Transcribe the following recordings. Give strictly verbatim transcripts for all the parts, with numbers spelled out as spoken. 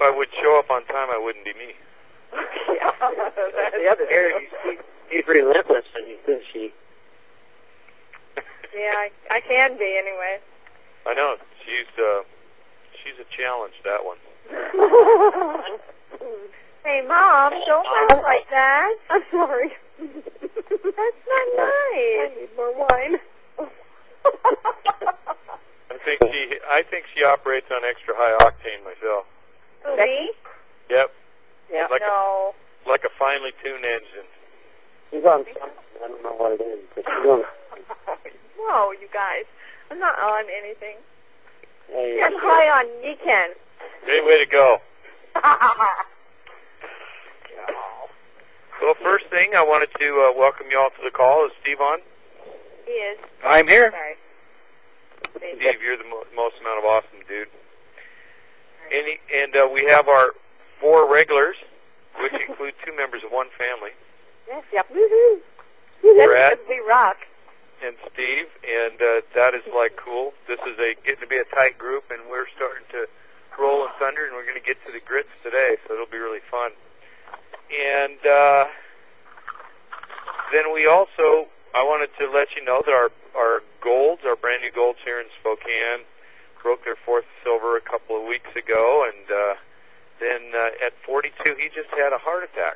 I would show up on time, I wouldn't be me. Yeah, that's the other thing. He's, he's relentless, and he's she. Yeah, I, I can be anyway. I know. She's uh, she's a challenge, that one. Hey, Mom, don't laugh like that. I'm sorry. That's not nice. I need more wine. I think she I think she operates on extra high octane myself. Who, me? Yep. Yeah. Like No. a, like a finely tuned engine. He's on something. I don't know what it is, but she's on. Whoa, you guys. I'm not on anything. Hey, I'm high on Niken. Great way to go. Well, first thing, I wanted to uh, welcome you all to the call. Is Steve on? He is. I'm here. Sorry. Steve, you're the mo most amount of awesome dude. And, he, and uh, we have our four regulars, which include two members of one family. Yes, yep. Woohoo. Brad. That's we rock. And Steve, and uh, that is like cool. This is a getting to be a tight group, and we're starting to roll and thunder, and we're going to get to the grits today, so it'll be really fun. And uh, then we also, I wanted to let you know that our our golds, our brand new golds here in Spokane, broke their fourth silver a couple of weeks ago, and uh, then uh, at forty-two, he just had a heart attack.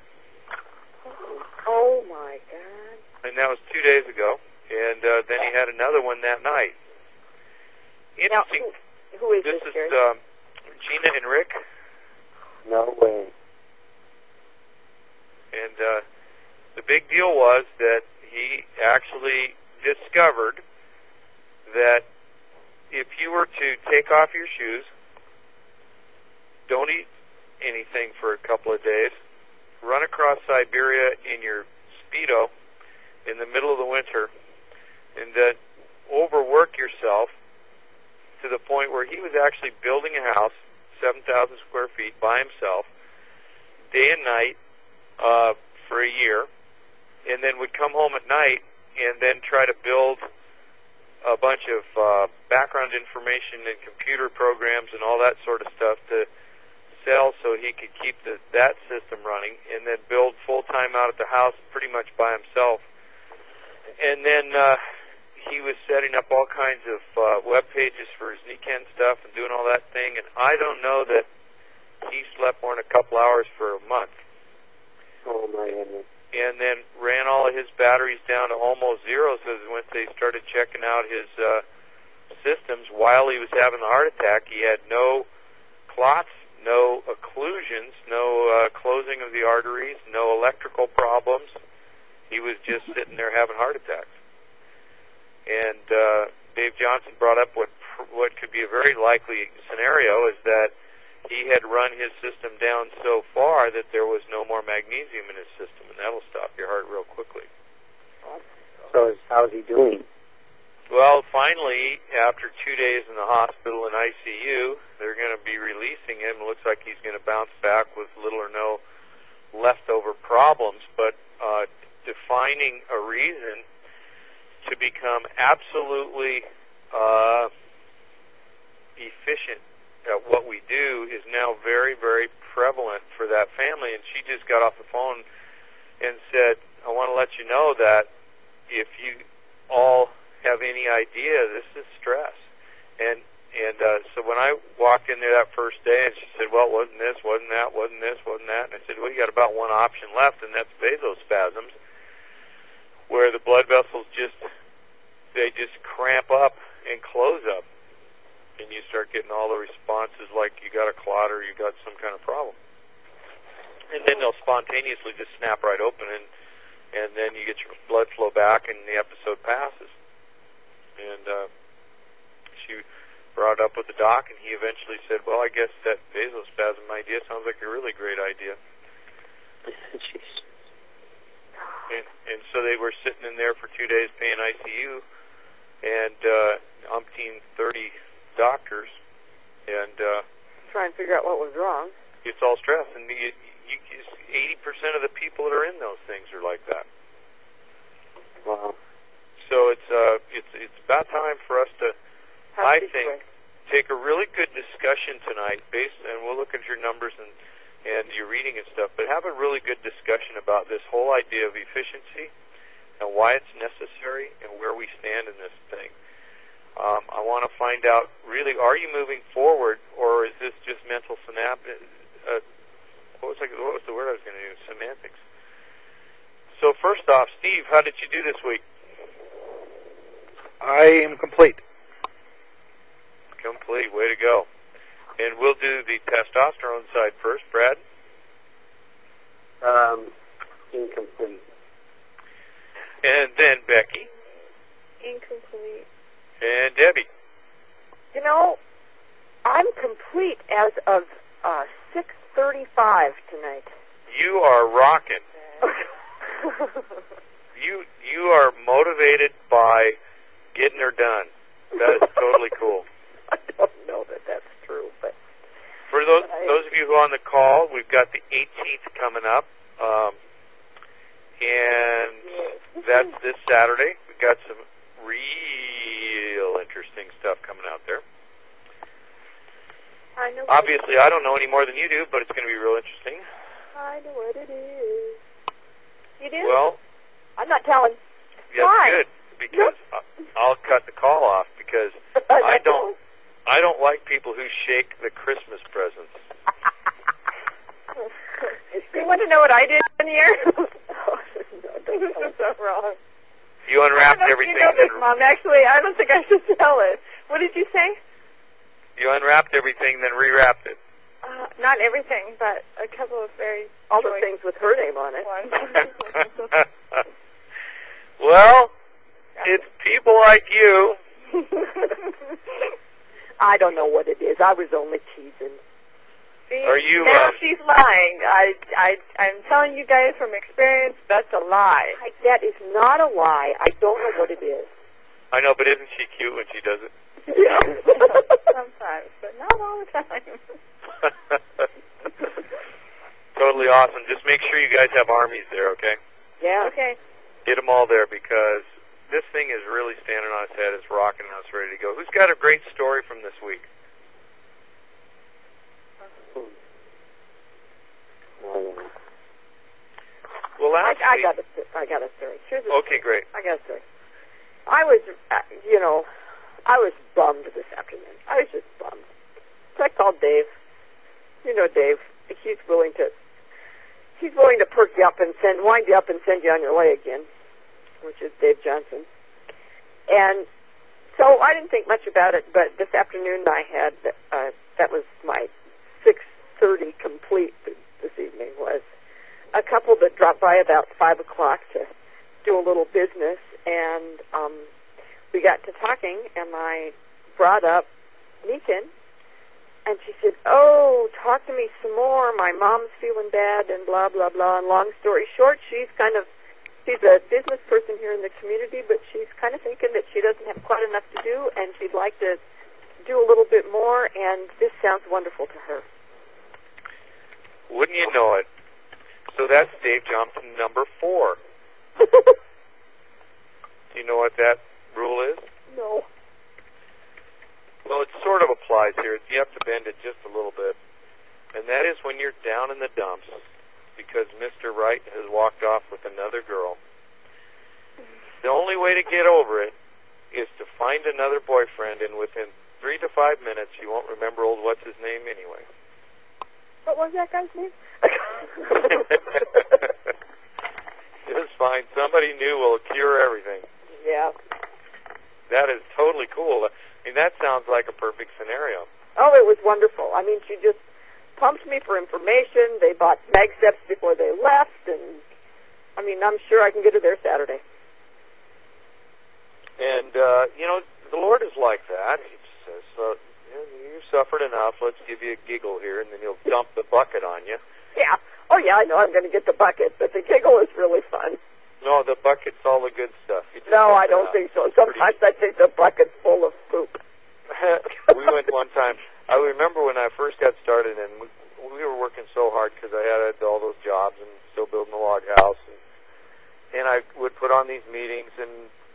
Oh my God. And that was two days ago. And uh, then he had another one that night. Interesting. Now, who, who is this? This This is Jerry? um, Gina and Rick. no way. And uh, the big deal was that he actually discovered that if you were to take off your shoes, don't eat anything for a couple of days, run across Siberia in your Speedo in the middle of the winter, and then overwork yourself to the point where he was actually building a house, seven thousand square feet, by himself, day and night, uh, for a year, and then would come home at night and then try to build a bunch of uh, background information and computer programs and all that sort of stuff to sell so he could keep the, that system running, and then build full-time out at the house pretty much by himself. And then uh, he was setting up all kinds of uh, web pages for his Niken stuff and doing all that thing, and I don't know that he slept more than a couple hours for a month. Oh my goodness. And then ran all of his batteries down to almost zero, so that once they started checking out his uh, systems while he was having the heart attack, he had no clots, no occlusions, no uh, closing of the arteries, no electrical problems. He was just sitting there having heart attacks. And uh, Dave Johnson brought up what what could be a very likely scenario is that he had run his system down so far that there was no more magnesium in his system, and that'll stop your heart real quickly. So is, how's he doing? Well, finally, after two days in the hospital and I C U, they're going to be releasing him. It looks like he's going to bounce back with little or no leftover problems, but uh, defining a reason to become absolutely uh, efficient at what we do is now very, very prevalent for that family. And she just got off the phone and said, I want to let you know that if you all have any idea, this is stress. And and uh, so when I walked in there that first day, and she said, well, it wasn't this, wasn't that, wasn't this, wasn't that. And I said, well, you got about one option left, and that's vasospasms, where the blood vessels just, they just cramp up and close up. And you start getting all the responses like you got a clot or you got some kind of problem. And then they'll spontaneously just snap right open, and and then you get your blood flow back, and the episode passes. And uh, she brought it up with the doc, and he eventually said, well, I guess that vasospasm idea sounds like a really great idea. Jeez. And, and so they were sitting in there for two days paying I C U, and uh, umpteen thirty doctors, and uh, Try and figure out what was wrong. it's all stress. And you, you, eighty percent of the people that are in those things are like that. Wow. So it's uh, it's it's about time for us to, How's I she think, doing? take a really good discussion tonight, based, and we'll look at your numbers and, and your reading and stuff, but have a really good discussion about this whole idea of efficiency and why it's necessary and where we stand in this thing. Um, I want to find out, really, are you moving forward, or is this just mental synapse? Uh, what was, I, what was the word I was going to use? Semantics. So first off, Steve, how did you do this week? I am complete. Complete. Way to go. And we'll do the testosterone side first. Brad? Um, incomplete. And then Becky? Incomplete. And Debbie? You know, I'm complete as of uh, six thirty-five tonight. You are rocking. you you are motivated by getting her done. That is totally cool. I don't know that that's true, but for those I, those of you who are on the call, we've got the eighteenth coming up, um, and that's this Saturday. We've got some real interesting stuff coming out there. I know. Obviously, I don't know any more than you do, but it's going to be real interesting. I know what it is. You do? Well, I'm not telling. yeah, Why? good, because I'll cut the call off because I don't. I don't like people who shake the Christmas presents. You want to know what I did one year? This is so wrong. You unwrapped I don't know everything. if you know this, then, Mom. Actually, I don't think I should tell it. What did you say? you unwrapped everything, then rewrapped it. Uh, not everything, but a couple of very All the choice things with her name on it. ones. Well, it's people like you. I don't know what it is. I was only teasing. See, Are you, now uh, she's lying. I, I, I'm telling you guys from experience, that's a lie. I, that is not a lie. I don't know what it is. I know, but isn't she cute when she does it? Yeah. Sometimes, but not all the time. Totally awesome. Just make sure you guys have armies there, okay? Yeah. Okay. Get them all there because this thing is really standing on its head. It's rocking and it's ready to go. Who's got a great story from this week? Well, I, last I week... got a, I got a story. Here's a Okay, great. I got a story. I was, uh, you know, I was bummed this afternoon. I was just bummed. So I called Dave. You know Dave. He's willing to, he's willing to perk you up and send, wind you up and send you on your way again, which is Dave Johnson. And so I didn't think much about it, but this afternoon I had, uh, that was my six thirty complete this evening, was a couple that dropped by about five o'clock to do a little business, and um, we got to talking, and I brought up Meekin, and she said, oh, talk to me some more. My mom's feeling bad, and blah, blah, blah. And long story short, she's kind of, she's a business person here in the community, but she's kind of thinking that she doesn't have quite enough to do, and she'd like to do a little bit more, and this sounds wonderful to her. Wouldn't you know it? So that's Dave Johnson number four. Do you know what that rule is? No. Well, it sort of applies here. You have to bend it just a little bit. And that is when you're down in the dumps because Mister Wright has walked off with another girl. The only way to get over it is to find another boyfriend, and within three to five minutes, you won't remember old what's-his-name anyway. What was that guy's name? Just find somebody new will cure everything. Yeah. That is totally cool. I mean, that sounds like a perfect scenario. Oh, it was wonderful. I mean, she just pumped me for information. They bought mag steps before they left, and I mean, I'm sure I can get her there Saturday. And, uh, you know, the Lord is like that. He says, so, you know, you've suffered enough. Let's give you a giggle here, and then he'll dump the bucket on you. Yeah. Oh, yeah, I know I'm going to get the bucket, but the giggle is really fun. No, the bucket's all the good stuff. You just No, have I to, don't uh, think so. Sometimes I think the bucket's full of poop. We went one time. I remember when I first got started, and we, we were working so hard because I had all those jobs and still building the log house. And, and I would put on these meetings and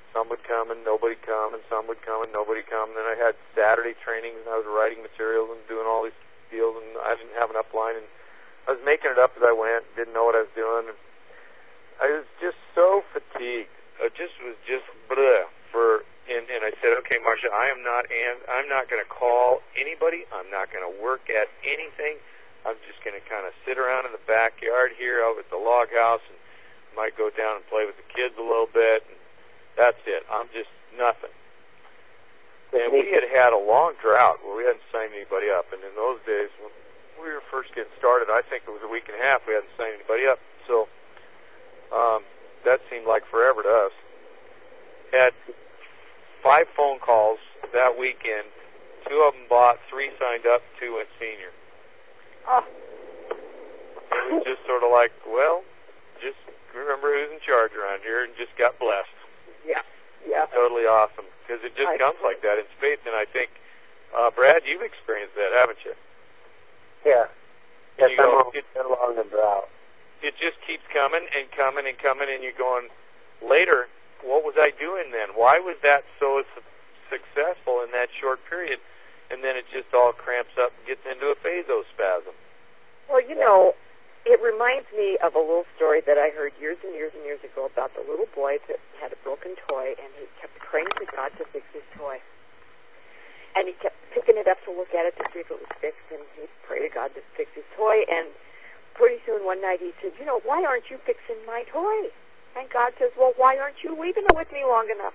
some would come and nobody come, and some would come and nobody come. And then I had Saturday trainings, and I was writing materials and doing all these deals, and I didn't have enough line, and I was making it up as I went, didn't know what I was doing. And I was just so fatigued. I just was just bleh for, and, and I said, okay, Marcia, I am not, and I'm not going to call anybody. I'm not going to work at anything. I'm just going to kind of sit around in the backyard here out at the log house and might go down and play with the kids a little bit. And that's it. I'm just nothing. And we had had a long drought where we hadn't signed anybody up. And in those days, when we were first getting started, I think it was a week and a half we hadn't signed anybody up. So um, that seemed like forever to us. Had five phone calls that weekend. Two of them bought, three signed up, two went senior. Oh. It was just sort of like, well, just remember who's in charge around here and just got blessed. Yeah, yeah. Totally awesome, because it just I comes like that in spades, and I think, uh, Brad, you've experienced that, haven't you? Yeah. And Yes, you I'm go, all it, along the drought. it just keeps coming and coming and coming, and you're going, later, what was I doing then? Why was that so su- successful in that short period? And then it just all cramps up and gets into a vasospasm. Well, you know, it reminds me of a little story that I heard years and years and years ago about the little boy that had a broken toy, and he kept praying to God to fix his toy. And he kept picking it up to look at it to see if it was fixed, and he'd pray to God to fix his toy. And pretty soon one night he said, you know, why aren't you fixing my toy? And God says, well, why aren't you leaving it with me long enough?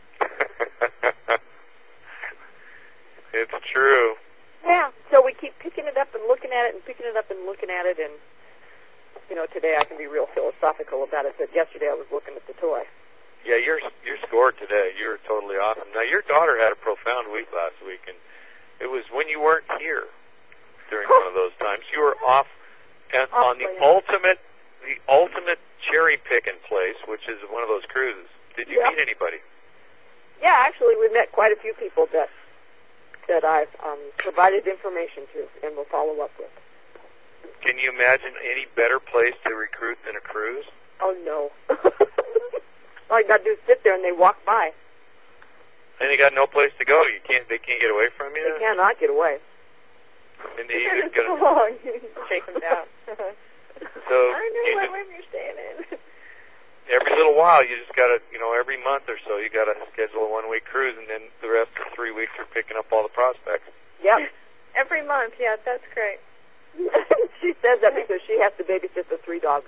It's true. Yeah, so we keep picking it up and looking at it and picking it up and looking at it, and, you know, today I can be real philosophical about it, but yesterday I was looking at the toy. Yeah, you're you're scored today. You're totally awesome. Now, your daughter had a profound week last week, and it was when you weren't here during one of those times. You were off and on the ultimate, the ultimate cherry picking place, which is one of those cruises. Did you Yeah. meet anybody? Yeah, actually, we met quite a few people that that I've um, provided information to and will follow up with. Can you imagine any better place to recruit than a cruise? Oh, no. All you got to do is sit there and they walk by. And they got no place to go. You can't. They can't get away from you. They cannot get away. And they either It's gonna, long. Shake them down. so I know you what just, room you're staying in. every little while, you just gotta, you know, every month or so, you gotta schedule a one-week cruise, and then the rest of three weeks are picking up all the prospects. Yep. Every month, yeah, that's great. She says that because she has to babysit the three dogs.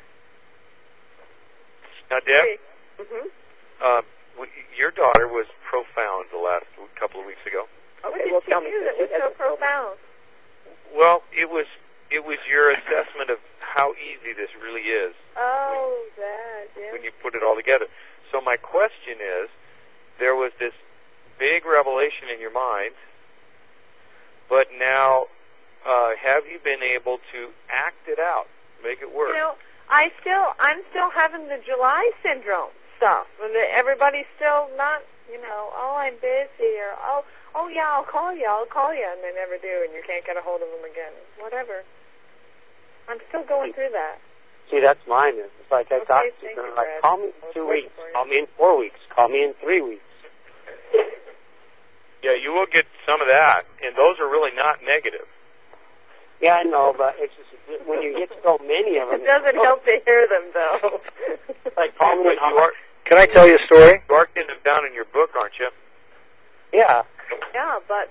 Now, Deb, Mm-hmm. uh, w- your daughter was profound the last w- couple of weeks ago. What Okay, did well, she tell me. do that She was so hasn't told me. profound? Well, it was it was your assessment of how easy this really is Oh, that, yeah. when you put it all together. So my question is, there was this big revelation in your mind, but now uh, have you been able to act it out, make it work? You know, I still, I'm still having the July syndrome stuff. And the- everybody's still not, you know, oh, I'm busy, or oh, oh yeah, I'll call you, I'll call you, and they never do, and you can't get a hold of them again. Whatever. I'm still going through that. See, that's mine. It's like I Okay, talk to thank them, you, like, Brad. call me in I'll two wait weeks, for you. call me in four weeks, call me in three weeks. Yeah, you will get some of that, and those are really not negative. Yeah, I know, but it's just when you get so many of them. It doesn't help to hear them, though. Like, call me But in you are, Can I tell you a story? you are getting them down in your book, aren't you? Yeah. Yeah, but,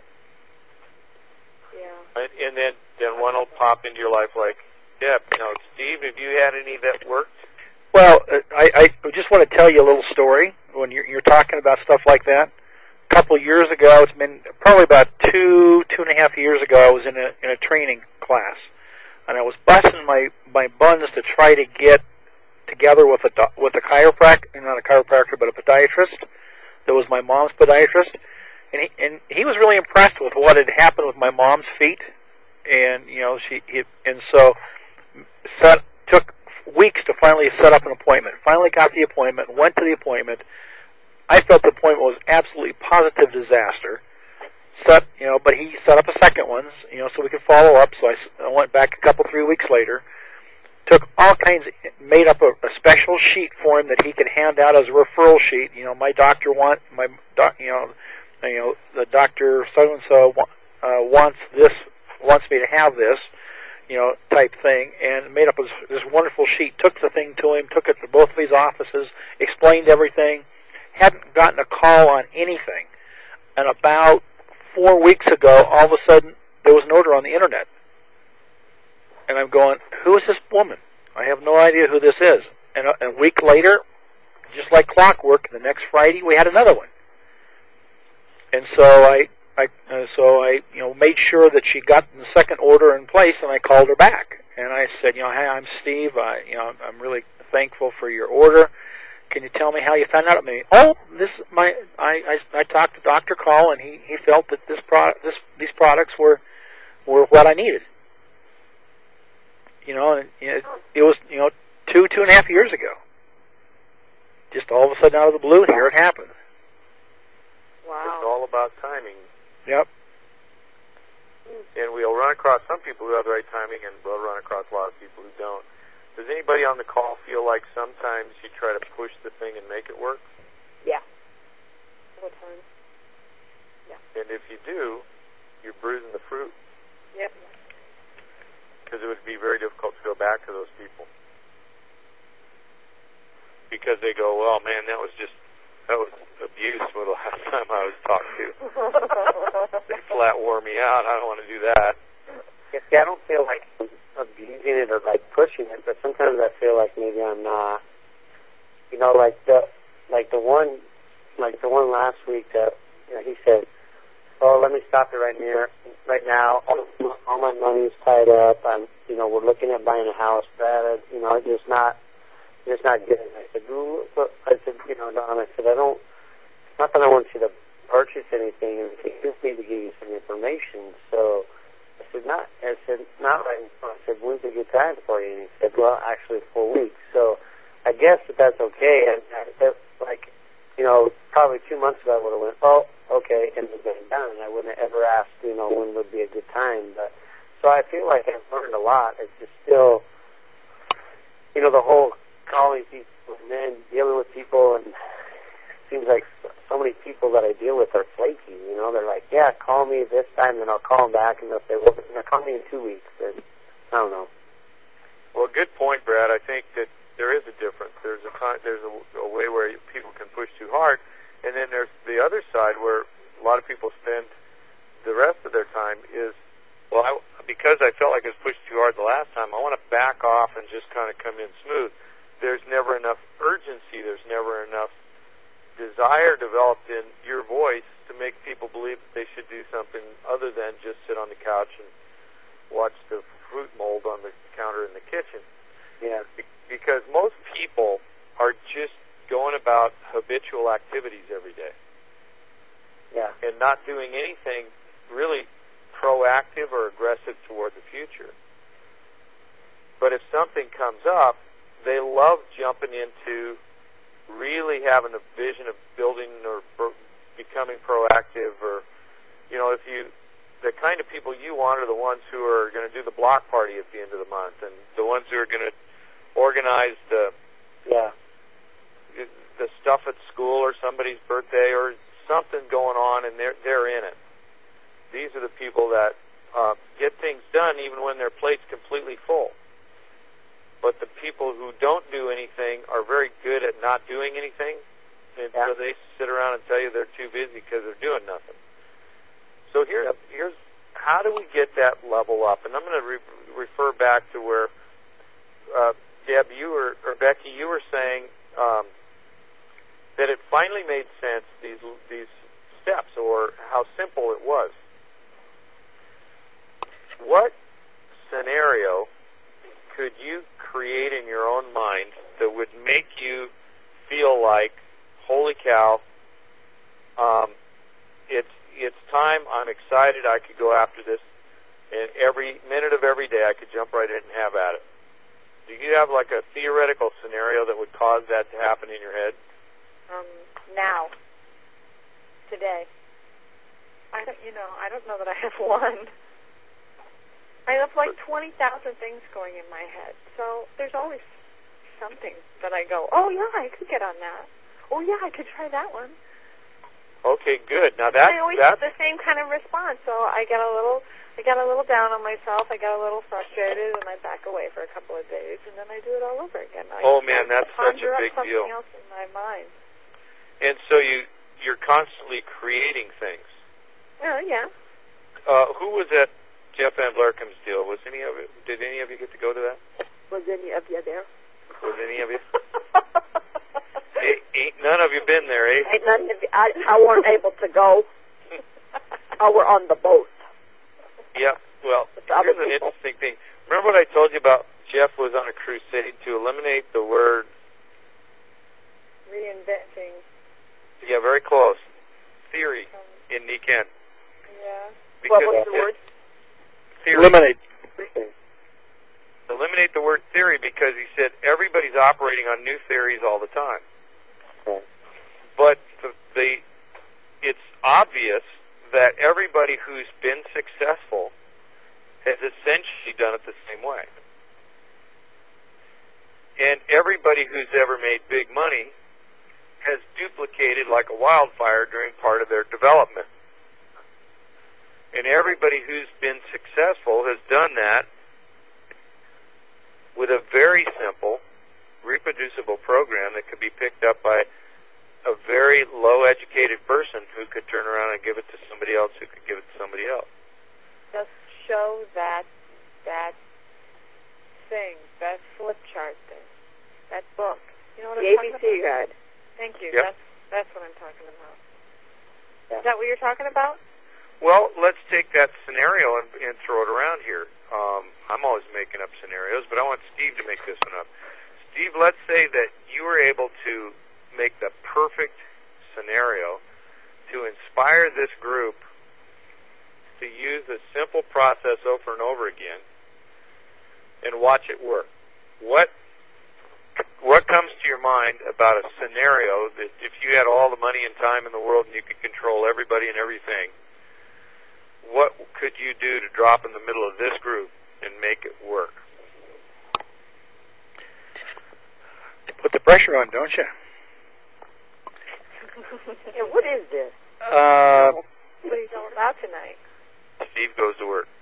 yeah. And, and then, then one will pop into your life like, yeah, you know, Steve, have you had any that worked? Well, uh, I, I just want to tell you a little story when you're, you're talking about stuff like that. A couple of years ago, it's been probably about two, two and a half years ago, I was in a in a training class, and I was busting my, my buns to try to get together with a do- with a chiropractor, not a chiropractor, but a podiatrist. That was my mom's podiatrist, and he and he was really impressed with what had happened with my mom's feet, and you know she he, and so set took weeks to finally set up an appointment. Finally got the appointment, went to the appointment. I felt the appointment was absolutely positive disaster. Set, you know, but he set up a second one, you know, so we could follow up. So I, I went back a couple, three weeks later took all kinds, of, made up a, a special sheet for him that he could hand out as a referral sheet. You know, my doctor want my doc, you know, you know, the doctor so and so wants this, wants me to have this, you know, type thing, and made up this, this wonderful sheet. Took the thing to him, took it to both of his offices, explained everything. Hadn't gotten a call on anything, and about four weeks ago, all of a sudden, there was an order on the internet. And I'm going, who is this woman? I have no idea who this is. And a, a week later, just like clockwork, the next Friday we had another one. And so I, I, uh, so I, you know, made sure that she got the second order in place, and I called her back. And I said, you know, hey, I'm Steve. I, you know, I'm really thankful for your order. Can you tell me how you found out about me? Oh, this my I, I, I talked to Doctor Call, and he, he felt that this product, this these products were were what I needed. You know, and it, it was, you know, two, two and a half years ago. Just all of a sudden out of the blue, here it happened. Wow. It's all about timing. Yep. And we'll run across some people who have the right timing, and we'll run across a lot of people who don't. Does anybody on the call feel like sometimes you try to push the thing and make it work? Yeah. What time? Yeah. And if you do, you're bruising the fruit. Yep. Because it would be very difficult to go back to those people. Because they go, well, man, that was just, that was abuse for the last time I was talked to. They flat wore me out. I don't want to do that. Yeah, see, I don't feel like I'm abusing it or like pushing it, but sometimes I feel like maybe I'm not. You know, like the like the one like the one last week that you know, he said, "Oh, let me stop it right here, right now. All, all my money is tied up. I'm, you know, we're looking at buying a house, but you know, it's just not, just not good." I said, "Ooh," I said, you know, Don, I said, I don't. Not that I want you to purchase anything. I just need to give you some information. So. I said, not, I said, not right now. I said, when's a good time for you? And he said, well, actually four weeks. So I guess that that's okay. And if, like, you know, probably two months ago I would have went, oh, okay, and it been done. I wouldn't have ever asked, you know, when would be a good time. But so I feel like I've learned a lot. It's just still, you know, the whole calling people and then dealing with people, and it seems like so many people that I deal with are flaky. You know, they're like, yeah, call me this time, then I'll call them back, and they'll say, well, they'll call me in two weeks. And I don't know. Well, good point, Brad. I think that there is a difference. There's a there's a, a way where people can push too hard, and then there's the other side where a lot of people spend the rest of their time is, well, I, because I felt like it was pushed too hard the last time, I want to back off and just kind of come in smooth. There's never enough urgency. There's never enough desire developed in your voice to make people believe that they should do something other than just sit on the couch and watch the fruit mold on the counter in the kitchen. Yeah. Be- because most people are just going about habitual activities every day. Yeah. And not doing anything really proactive or aggressive toward the future. But if something comes up, they love jumping into really having a vision of building or pro- becoming proactive, or, you know, if you, the kind of people you want are the ones who are going to do the block party at the end of the month, and the ones who are going to organize the, yeah, the stuff at school or somebody's birthday or something going on, and they're they're in it. These are the people that uh, get things done even when their plate's completely full. But the people who don't do anything are very good at not doing anything, and yeah. so they sit around and tell you they're too busy because they're doing nothing. So here's, here's how do we get that level up? And I'm going to re- refer back to where, uh, Deb, you were, or Becky, you were saying um, that it finally made sense, these these steps, or how simple it was. What scenario could you create in your own mind that would make you feel like, holy cow, um, it's it's time, I'm excited, I could go after this, and every minute of every day I could jump right in and have at it? Do you have like a theoretical scenario that would cause that to happen in your head? Um, now. Today. I don't, you know, I don't know that I have one. I have like twenty thousand things going in my head. So there's always something that I go, oh, yeah, I could get on that. Oh, yeah, I could try that one. Okay, good. Now that I always that have the same kind of response. So I get a little, I get a little down on myself. I get a little frustrated, and I back away for a couple of days, and then I do it all over again. I, oh man, that's I such a conjure big up something deal. else in my mind. And so you you're constantly creating things. Oh yeah. Uh, who was at Jeff Van Blarkham's deal? Was any of it? Did any of you get to go to that? Was any of you there? Was any of you? ain't, ain't none of you been there, eh? Ain't none of you, I, I weren't able to go. I were on the boat. Yeah. Well, With other here's an people. interesting thing. Remember what I told you about? Jeff was on a crusade to eliminate the word. Reinventing. Yeah, very close. Theory Um, in Niken. yeah. What was the it- word? Theory. Eliminate. Eliminate the word theory because he said everybody's operating on new theories all the time. Right. But the, the it's obvious that everybody who's been successful has essentially done it the same way. And everybody who's ever made big money has duplicated like a wildfire during part of their development. And everybody who's been successful has done that with a very simple, reproducible program that could be picked up by a very low-educated person who could turn around and give it to somebody else who could give it to somebody else. Just show that that thing, that flip chart thing, that book. You know what The I'm A B talking C about? guide. Thank you. Yep. That's that's what I'm talking about. Yeah. Is that what you're talking about? Well, let's take that scenario and, and throw it around here. Um, I'm always making up scenarios, but I want Steve to make this one up. Steve, let's say that you were able to make the perfect scenario to inspire this group to use a simple process over and over again and watch it work. What what comes to your mind about a scenario that if you had all the money and time in the world and you could control everybody and everything, what could you do to drop in the middle of this group and make it work? Put the pressure on, don't you? Yeah, what is this? Uh, What are you all about tonight? Steve goes to work.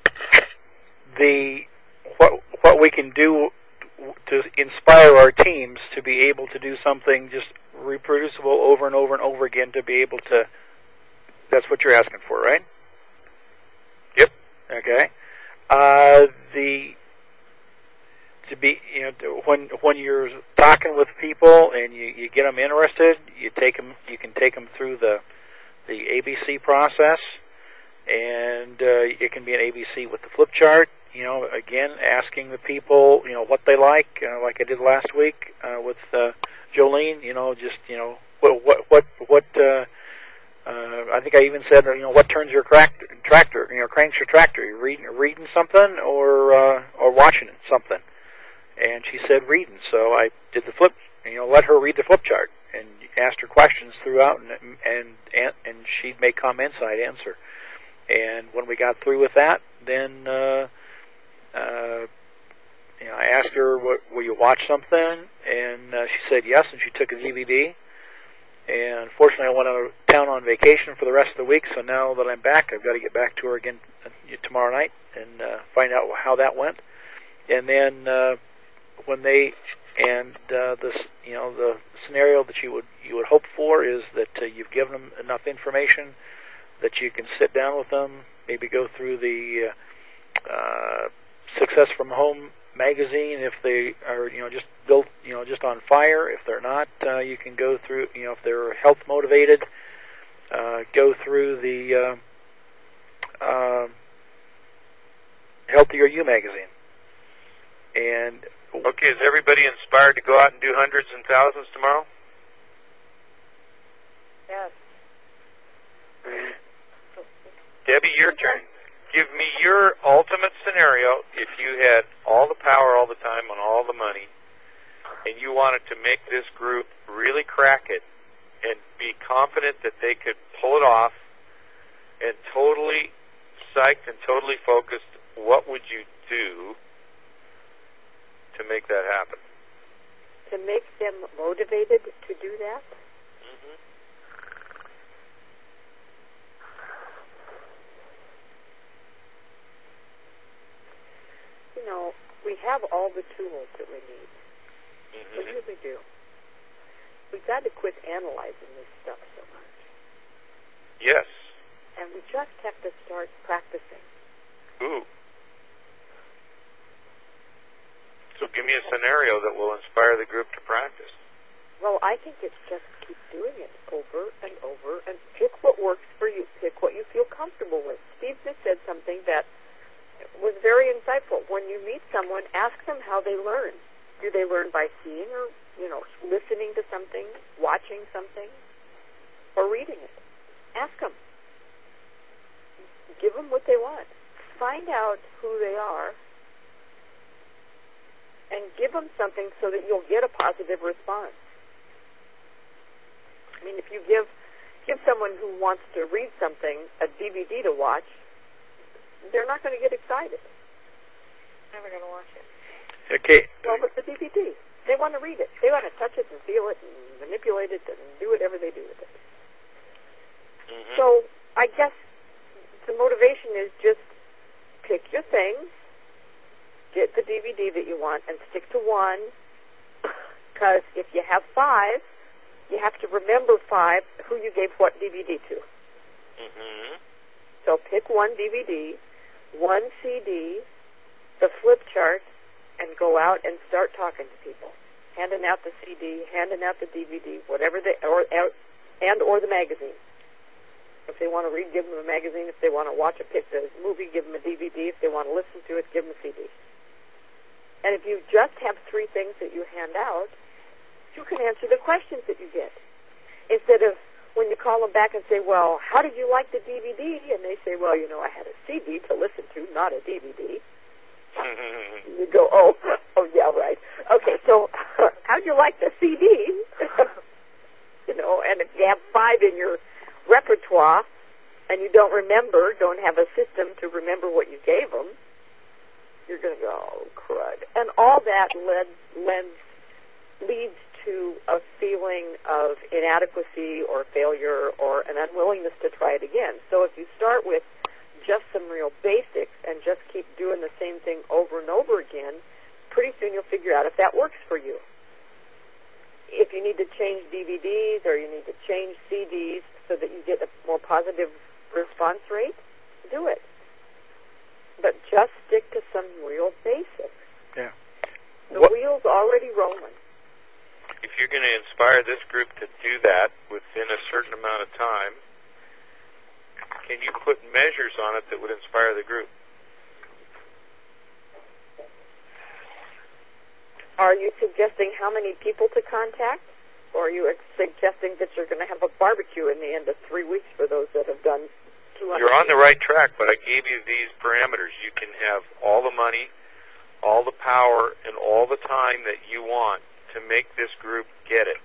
the what what we can do to inspire our teams to be able to do something just reproducible over and over and over again to be able to. That's what you're asking for, right? Yep. Okay. Uh, the to be you know to, when when you're talking with people and you, you get them interested, you take them you can take them through the the A B C process, and uh, it can be an A B C with the flip chart. You know, again, asking the people, you know, what they like, uh, like I did last week uh, with uh, Jolene. You know, just you know, what what what what. Uh, uh, I think I even said, you know, what turns your crack, tractor, you know, cranks your tractor? You reading reading something or uh, or watching something? And she said reading. So I did the flip. You know, let her read the flip chart and asked her questions throughout, and and and, and she'd make comments and I'd answer. And when we got through with that, then. Uh, Uh, you know, I asked her, what, will you watch something? And uh, she said yes, and she took a D V D. And unfortunately, I went out of town on vacation for the rest of the week, so now that I'm back, I've got to get back to her again tomorrow night and uh, find out how that went. And then uh, when they, and uh, this, you know, the scenario that you would you would hope for is that uh, you've given them enough information that you can sit down with them, maybe go through the uh, uh, Success from Home magazine if they are, you know, just built, you know, just on fire. If they're not, uh, you can go through, you know, if they're health motivated, uh, go through the uh, uh, Healthier You magazine. And Okay, is everybody inspired to go out and do hundreds and thousands tomorrow? Yes. Debbie, your turn. Give me your ultimate scenario if you had all the power all the time on all the money and you wanted to make this group really crack it and be confident that they could pull it off and totally psyched and totally focused what would you do to make that happen? To make them motivated to do that? Mm-hmm. You know, we have all the tools that we need. Mm-hmm. We really do. We've got to quit analyzing this stuff so much. Yes. And we just have to start practicing. Ooh. So give me a scenario that will inspire the group to practice. Well, I think it's just keep doing it over and over and pick what works for you. Pick what you feel comfortable with. Steve just said something that was very insightful. When you meet someone, ask them how they learn. Do they learn by seeing or, you know, listening to something, watching something, or reading it? Ask them. Give them what they want. Find out who they are and give them something so that you'll get a positive response. I mean, if you give give someone who wants to read something a D V D to watch, they're not going to get excited. Never going to watch it. Okay. Well, but the D V D, they want to read it. They want to touch it and feel it and manipulate it and do whatever they do with it. Mm-hmm. So I guess the motivation is just pick your things, get the D V D that you want, and stick to one. Because if you have five, you have to remember five who you gave what D V D to. Mm-hmm. So pick one D V D, one C D, the flip chart, and go out and start talking to people, handing out the C D, handing out the D V D, whatever they, or and or the magazine. If they want to read, give them a magazine. If they want to watch a, a movie, give them a D V D. If they want to listen to it, give them a C D. And if you just have three things that you hand out, you can answer the questions that you get. Instead of when you call them back and say, well, how did you like the D V D? And they say, well, you know, I had a C D to listen to, not a D V D. You go, oh, oh, yeah, right. Okay, so how'd you like the C D? You know, and if you have five in your repertoire and you don't remember, don't have a system to remember what you gave them, you're going to go, oh, crud. And all that led, lends, leads to a feeling of inadequacy or failure or an unwillingness to try it again. So if you start with just some real basics and just keep doing the same thing over and over again, pretty soon you'll figure out if that works for you. If you need to change D V Ds or you need to change C Ds so that you get a more positive response rate, do it. But just stick to some real basics. Yeah. The What? wheel's already rolling. If you're going to inspire this group to do that within a certain amount of time, can you put measures on it that would inspire the group? Are you suggesting how many people to contact? Or are you suggesting that you're going to have a barbecue in the end of three weeks for those that have done two hundred? You're on the right track, but I gave you these parameters. You can have all the money, all the power, and all the time that you want to make this group get it.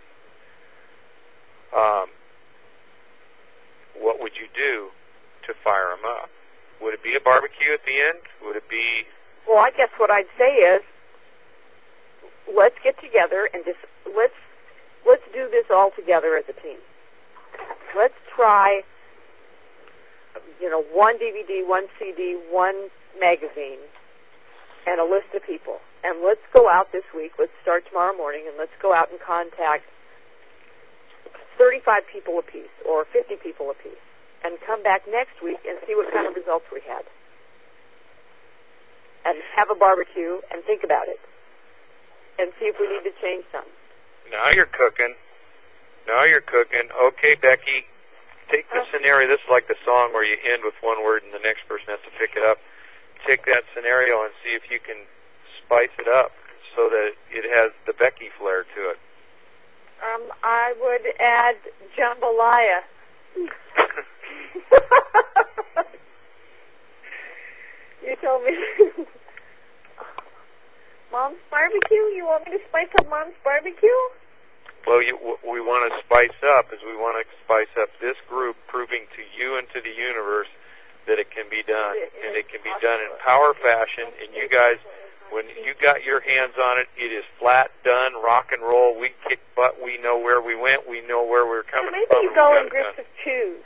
Um, what would you do to fire them up? Would it be a barbecue at the end? Would it be... Well, I guess what I'd say is, let's get together and just let's let's do this all together as a team. Let's try, you know, one D V D, one C D, one magazine, and a list of people. And let's go out this week. Let's start tomorrow morning, and let's go out and contact thirty-five people apiece or fifty people apiece, and come back next week and see what kind of results we had. And have a barbecue and think about it. And see if we need to change some. Now you're cooking. Now you're cooking. Okay, Becky, take the scenario. This is like the song where you end with one word and the next person has to pick it up. Take that scenario and see if you can spice it up so that it has the Becky flair to it. Um, I would add jambalaya. You told me. Mom's barbecue? You want me to spice up Mom's barbecue? Well, you, what we want to spice up is we want to spice up this group, proving to you and to the universe that it can be done, and it can be done in power fashion. And you guys, when you got your hands on it, it is flat done, rock and roll. We kick butt. We know where we went. We know where we're coming so maybe from. you go in groups of twos.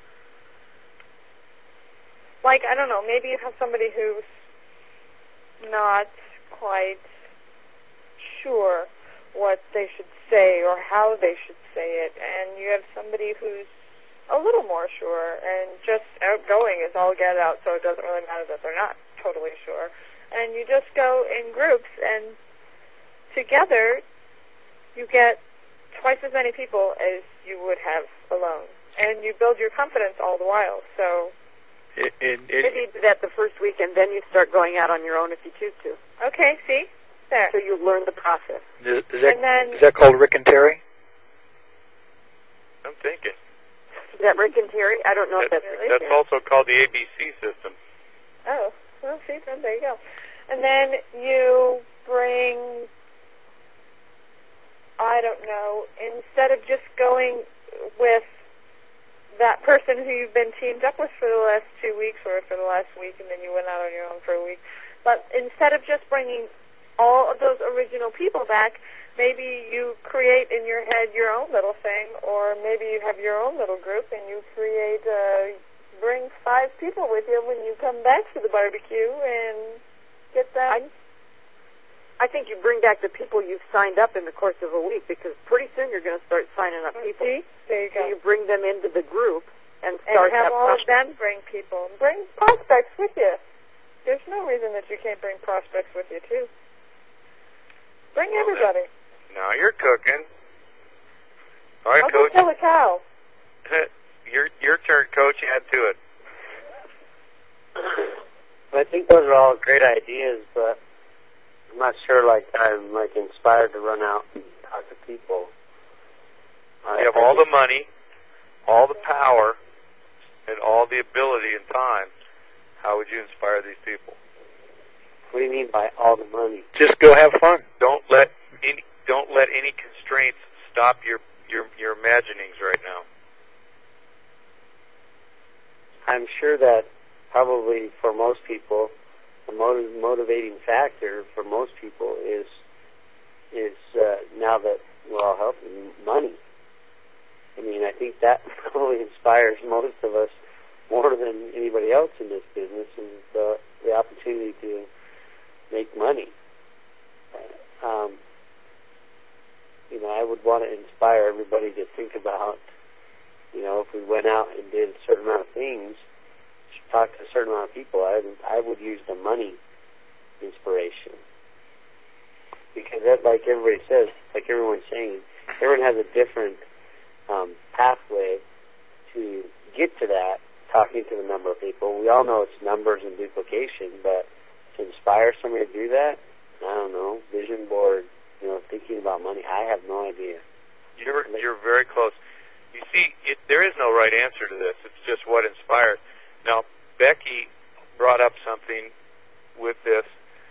Like, I don't know, maybe you have somebody who's not quite sure what they should say or how they should say it, and you have somebody who's a little more sure and just outgoing is all get out, so it doesn't really matter that they're not totally sure. And you just go in groups, and together you get twice as many people as you would have alone. And you build your confidence all the while, so... It, it, it, Maybe you do that the first week, and then you start going out on your own if you choose to. Okay, see? There. So you learn the process. is, is, that, And then- is that called Rick and Terry? I'm thinking. Is that Rick and Terry? I don't know That, if that's... that's also called the A B C system. Oh, well, see, then there you go. And then you bring, I don't know, instead of just going with that person who you've been teamed up with for the last two weeks or for the last week, and then you went out on your own for a week, but instead of just bringing all of those original people back, maybe you create in your head your own little thing, or maybe you have your own little group and you create, uh, bring five people with you when you come back to the barbecue and get them. I, I think you bring back the people you've signed up in the course of a week, because pretty soon you're going to start signing up people. See? There you So go. you bring them into the group and And start have that all of process. them bring people. Bring prospects with you. There's no reason that you can't bring prospects with you, too. Bring Well, everybody. Now you're cooking. All right, I'll go Coach. kill a cow. your your turn, Coach. Add to it. I think those are all great ideas, but I'm not sure, like, I'm, like, inspired to run out and talk to people. You have all the money, all the power, and all the ability and time. How would you inspire these people? What do you mean by all the money? Just go have fun. Don't let any don't let any constraints stop your your your imaginings right now. I'm sure that probably for most people, the motiv- motivating factor for most people is is uh, now that we're all helping, money. I mean, I think that probably inspires most of us more than anybody else in this business, is the, the opportunity to make money. Um, you know, I would want to inspire everybody to think about, you know, if we went out and did a certain amount of things, talk to a certain amount of people, I would, I would use the money inspiration. Because that, like everybody says, like everyone's saying, everyone has a different um, pathway to get to that, talking to the number of people. We all know it's numbers and duplication, but to inspire somebody to do that, I don't know, vision board, you know, thinking about money, I have no idea. You're you're very close. You see, it, there is no right answer to this. It's just what inspires. Now, Becky brought up something with this,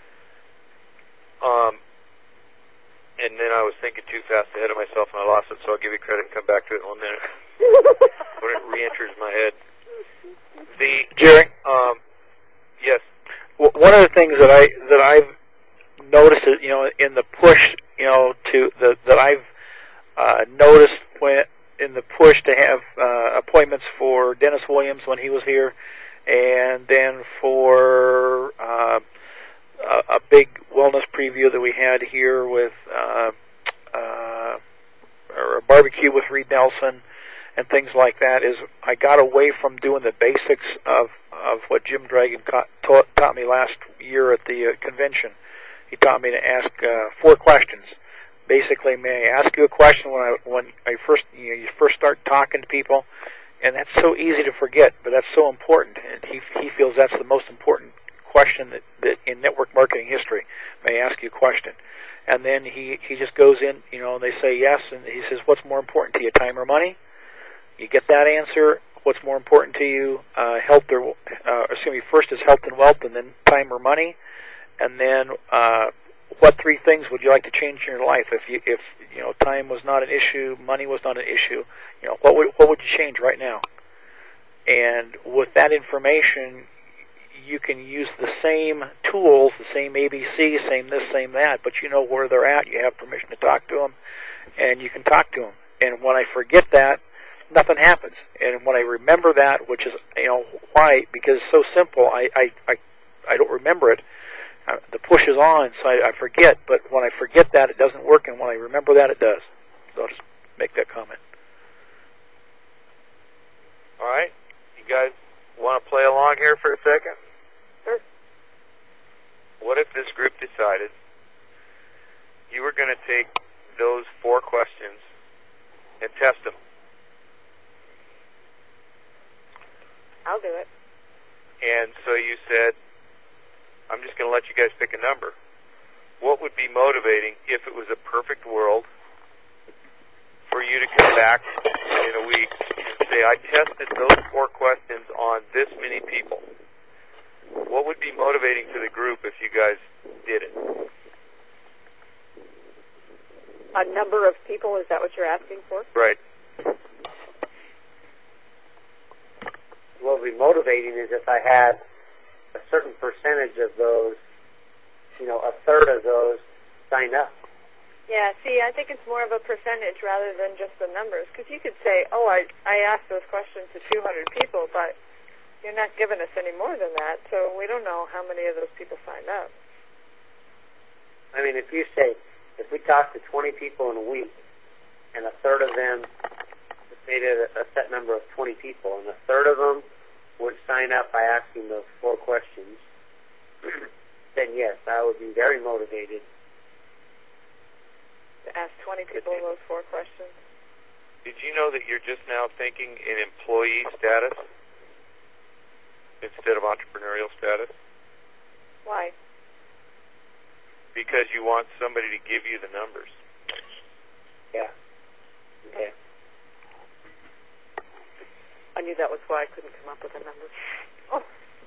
um, and then I was thinking too fast ahead of myself, and I lost it. So I'll give you credit and come back to it in one minute when it re-enters my head. The Jerry, um, yes. w- one of the things that I that I've noticed, is, you know, in the push, you know, to the that I've uh, noticed when in the push to have uh, appointments for Dennis Williams when he was here, and then for uh, a, a big wellness preview that we had here with uh, uh, or a barbecue with Reed Nelson and things like that, is I got away from doing the basics of, of what Jim Dragon ca- taught, taught me last year at the uh, convention. He taught me to ask uh, four questions. Basically, may I ask you a question when I when I first you know you first start talking to people, and that's so easy to forget, but that's so important. And he he feels that's the most important question that, that in network marketing history. May I ask you a question? And then he he just goes in, you know, and they say yes, and he says, what's more important to you, time or money? You get that answer. What's more important to you, uh, health or uh, excuse me, first is health and wealth, and then time or money, and then. Uh, What three things would you like to change in your life if you if you know time was not an issue, money was not an issue? You know, what would what would you change right now? And with that information, you can use the same tools, the same A B C, same this, same that, but you know where they're at. You have permission to talk to them, and you can talk to them. And when I forget that, nothing happens. And when I remember that, which is, you know, why? Because it's so simple, I, I, I, I don't remember it. Uh, the push is on, so I, I forget. But when I forget that, it doesn't work, and when I remember that, it does. So I'll just make that comment. All right. You guys want to play along here for a second? Sure. What if this group decided you were going to take those four questions and test them? I'll do it. And so you said, I'm just going to let you guys pick a number. What would be motivating if it was a perfect world for you to come back in a week and say, I tested those four questions on this many people? What would be motivating to the group if you guys did it? A number of people, is that what you're asking for? Right. What would be motivating is if I had a certain percentage of those, you know, a third of those sign up. Yeah, see, I think it's more of a percentage rather than just the numbers. Because you could say, oh, I, I asked those questions to two hundred people, but you're not giving us any more than that, so we don't know how many of those people signed up. I mean, if you say, if we talk to twenty people in a week, and a third of them, made it a, a set number of twenty people, and a third of them would sign up by asking those four questions, then yes, I would be very motivated. To ask twenty people those four questions. Did you know that you're just now thinking in employee status instead of entrepreneurial status? Why? Because you want somebody to give you the numbers. Yeah. Okay. I knew that was why I couldn't come up with a number. Oh.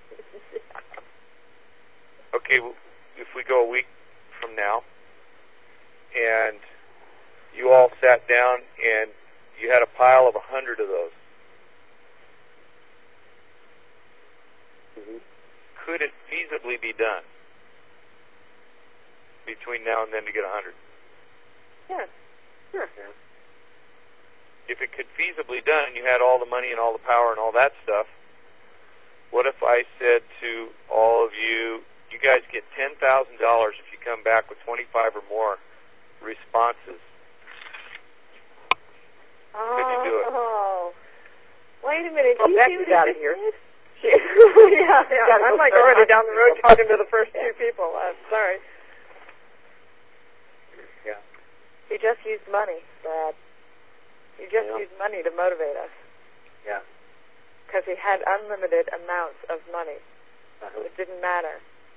Okay, well, if we go a week from now, and you all sat down and you had a pile of a hundred of those, Mm-hmm. could it feasibly be done between now and then to get a hundred? Yeah. Sure. Yeah. If it could feasibly done, and you had all the money and all the power and all that stuff, what if I said to all of you, you guys get ten thousand dollars if you come back with twenty-five or more responses? Oh, Could you do it? Oh, wait a minute. Well, you Becky's do out of this? here. yeah, yeah. Gotta I'm go like start already talking down the to road people. talking to the first two people. I'm sorry. Yeah. He just used money, Brad. He just Yeah. used money to motivate us. Yeah. Because he had unlimited amounts of money. Uh-huh. It didn't matter.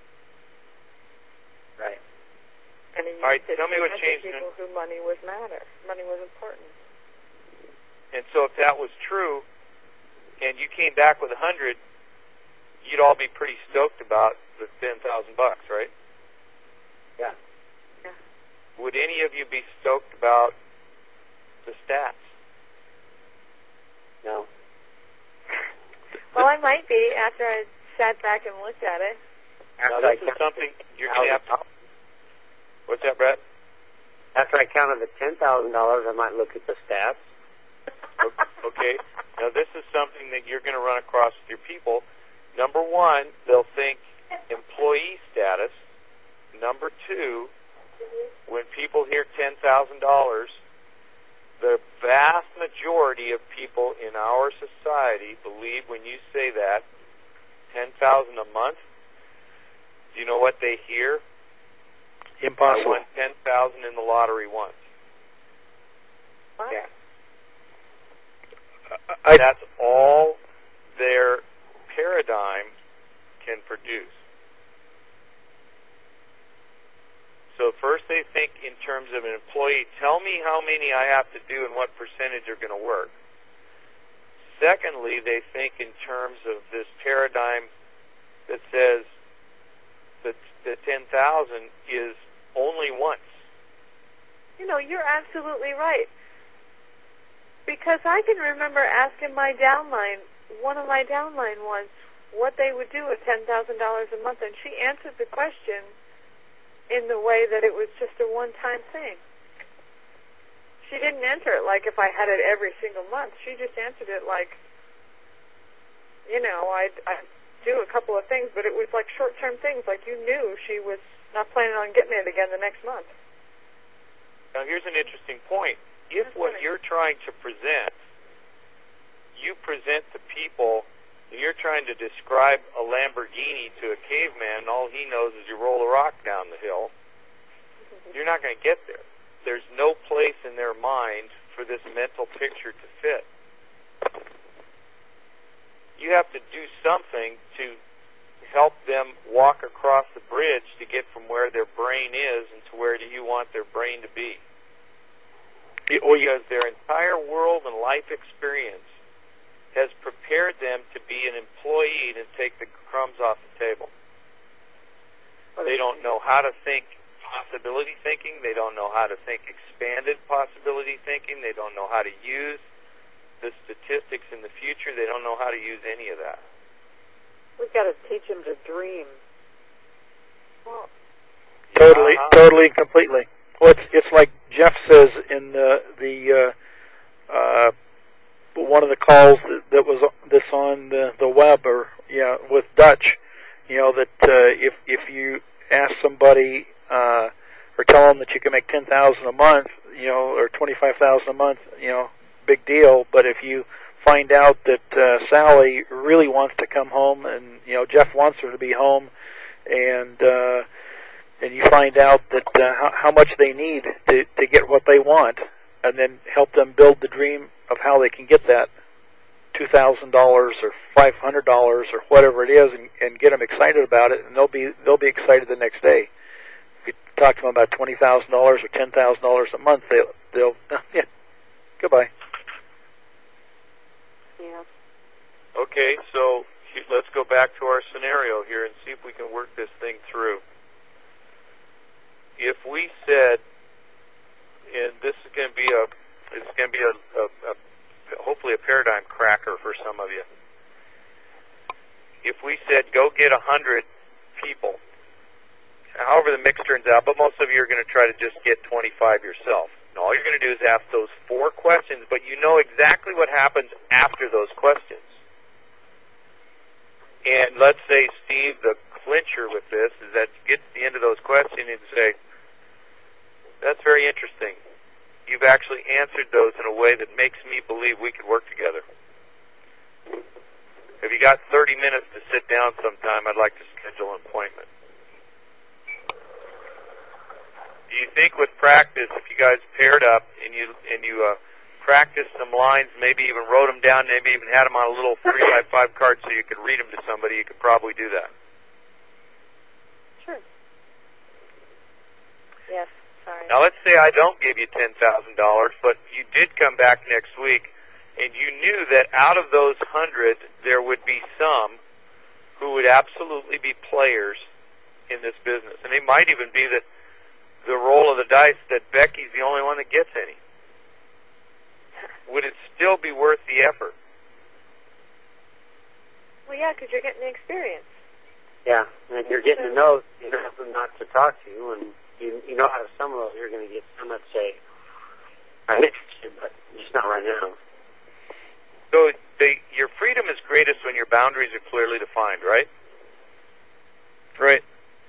Right. And he used All right, it tell me to what mentor changed people who money was matter. Money was important. And so if that was true, and you came back with a hundred, you'd all be pretty stoked about the ten thousand bucks, right? Yeah. Yeah. Would any of you be stoked about the stats? No. Well, I might be after I sat back and looked at it. Now, After I this is count- something you're going to have to... What's that, Brett? After I counted the ten thousand dollars, I might look at the stats. Okay. Now, this is something that you're going to run across with your people. Number one, they'll think employee status. Number two, when people hear ten thousand dollars, the vast majority of people in our society believe when you say that, ten thousand dollars a month, do you know what they hear? Impossible. I won ten thousand dollars in the lottery once. What? Yeah. I, That's all their paradigm can produce. So first they think in terms of an employee, tell me how many I have to do and what percentage are going to work. Secondly, they think in terms of this paradigm that says that the ten thousand is only once. You know, you're absolutely right. Because I can remember asking my downline one of my downline was what they would do with ten thousand dollars a month, and she answered the question in the way that it was just a one-time thing. She didn't answer it like if I had it every single month. She just answered it like, you know, I'd, I'd do a couple of things, but it was like short-term things, like you knew she was not planning on getting it again the next month. Now, here's an interesting point. If what you're trying to present, you present to people, and you're trying to describe a Lamborghini to a caveman, and all he knows is you roll a rock down the hill, you're not going to get there. There's no place in their mind for this mental picture to fit. You have to do something to help them walk across the bridge to get from where their brain is and to where do you want their brain to be. Because their entire world and life experience has prepared them to be an employee and take the crumbs off the table. They don't know how to think possibility thinking. They don't know how to think expanded possibility thinking. They don't know how to use the statistics in the future. They don't know how to use any of that. We've got to teach them to dream. Well, Totally, uh-huh. totally, completely. Well, it's, it's like Jeff says in the the uh, uh, one of the calls that, that was this on the, the web, or yeah, with Dutch. You know that uh, if if you ask somebody uh, or tell them that you can make ten thousand a month, you know, or twenty five thousand a month, you know, big deal. But if you find out that uh, Sally really wants to come home, and you know Jeff wants her to be home, and uh, and you find out that uh, how, how much they need to, to get what they want, and then help them build the dream of how they can get that two thousand dollars or five hundred dollars or whatever it is, and, and get them excited about it, and they'll be they'll be excited the next day. If you talk to them about twenty thousand dollars or ten thousand dollars a month, they'll they'll yeah, goodbye. Yeah. Okay, so let's go back to our scenario here and see if we can work this thing through. If we said, and this is going to be a, it's going to be a, a, a, hopefully a paradigm cracker for some of you. If we said, go get a hundred people, however the mix turns out, but most of you are going to try to just get twenty-five yourself. And all you're going to do is ask those four questions, but you know exactly what happens after those questions. And let's say, Steve, the clincher with this is that you get to the end of those questions and say, that's very interesting. You've actually answered those in a way that makes me believe we could work together. If you got thirty minutes to sit down sometime, I'd like to schedule an appointment. Do you think with practice, if you guys paired up and you and you uh, practiced some lines, maybe even wrote them down, maybe even had them on a little three by five card so you could read them to somebody, you could probably do that? sure. Yes, sorry. Now, let's say I don't give you ten thousand dollars, but you did come back next week, and you knew that out of those hundred, there would be some who would absolutely be players in this business. And it might even be that the roll of the dice that Becky's the only one that gets any. Would it still be worth the effort? Well, yeah, because you're getting the experience. Yeah, and you're getting to know, you know who not to talk to, and you you know out of some of those you're going to get some that say, I'm interested, but just not right now. So they, your freedom is greatest when your boundaries are clearly defined, right? Right.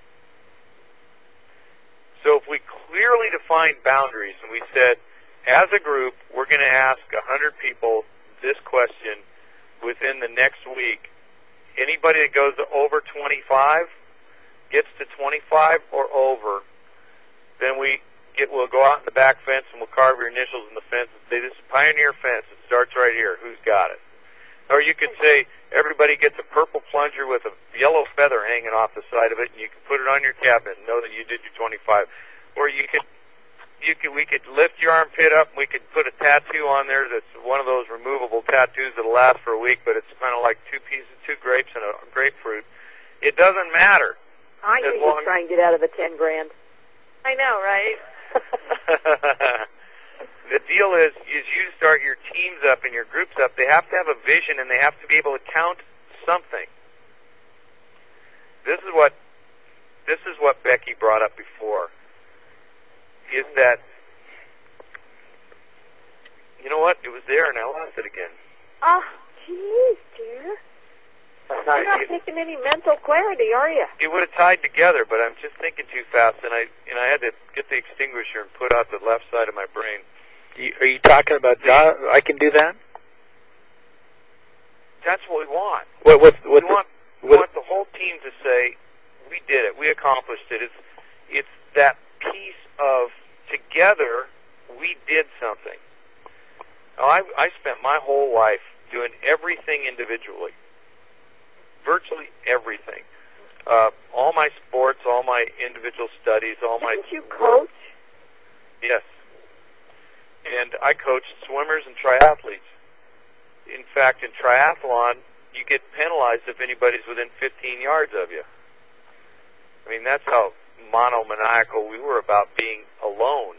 So if we clearly defined boundaries and we said, as a group, we're going to ask one hundred people this question within the next week. Anybody that goes over twenty-five gets to twenty-five or over, then we get, we'll go out in the back fence and we'll carve your initials in the fence and say, this is Pioneer Fence. It starts right here. Who's got it? Or you could say, everybody gets a purple plunger with a yellow feather hanging off the side of it, and you can put it on your cabinet and know that you did your twenty-five. Or you could, you could, we could lift your armpit up, and we could put a tattoo on there that's one of those removable tattoos that'll last for a week, but it's kind of like two pieces, two grapes and a grapefruit. It doesn't matter. I As knew long- you'd try and get out of the ten grand. I know, right? the deal is, is you start your teams up and your groups up, they have to have a vision and they have to be able to count something. This is what this is what Becky brought up before. Is that, you know what? It was there and I lost it again. Oh, jeez, dear. You're not taking any mental clarity, are you? It would have tied together, but I'm just thinking too fast, and I and I had to get the extinguisher and put out the left side of my brain. You, are you talking about John? I can do that? That's what we want. What, what, what we, want the, we want the whole team to say, we did it, we accomplished it. It's, it's that piece of together, we did something. Now, I, I spent my whole life doing everything individually. Virtually everything. Uh, all my sports, all my individual studies, all my... Didn't you coach? Yes. And I coached swimmers and triathletes. In fact, in triathlon, you get penalized if anybody's within fifteen yards of you. I mean, that's how monomaniacal we were about being alone.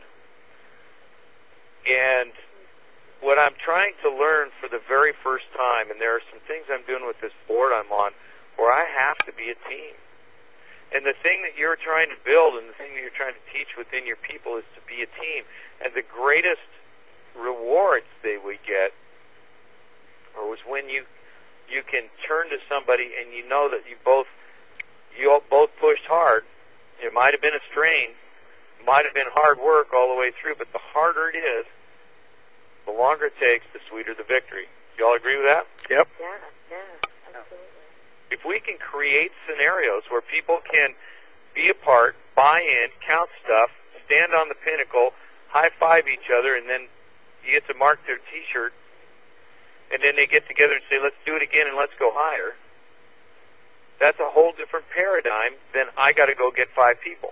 And what I'm trying to learn for the very first time, and there are some things I'm doing with this board I'm on, where I have to be a team. And the thing that you're trying to build and the thing that you're trying to teach within your people is to be a team. And the greatest rewards they would get or was when you you can turn to somebody and you know that you both you all both pushed hard. It might have been a strain, might have been hard work all the way through, but the harder it is, the longer it takes, the sweeter the victory. Do you all agree with that? Yep. Yeah, yeah, absolutely. If we can create scenarios where people can be a part, buy in, count stuff, stand on the pinnacle, high-five each other, and then you get to mark their T-shirt, and then they get together and say, let's do it again and let's go higher, that's a whole different paradigm than I got to go get five people.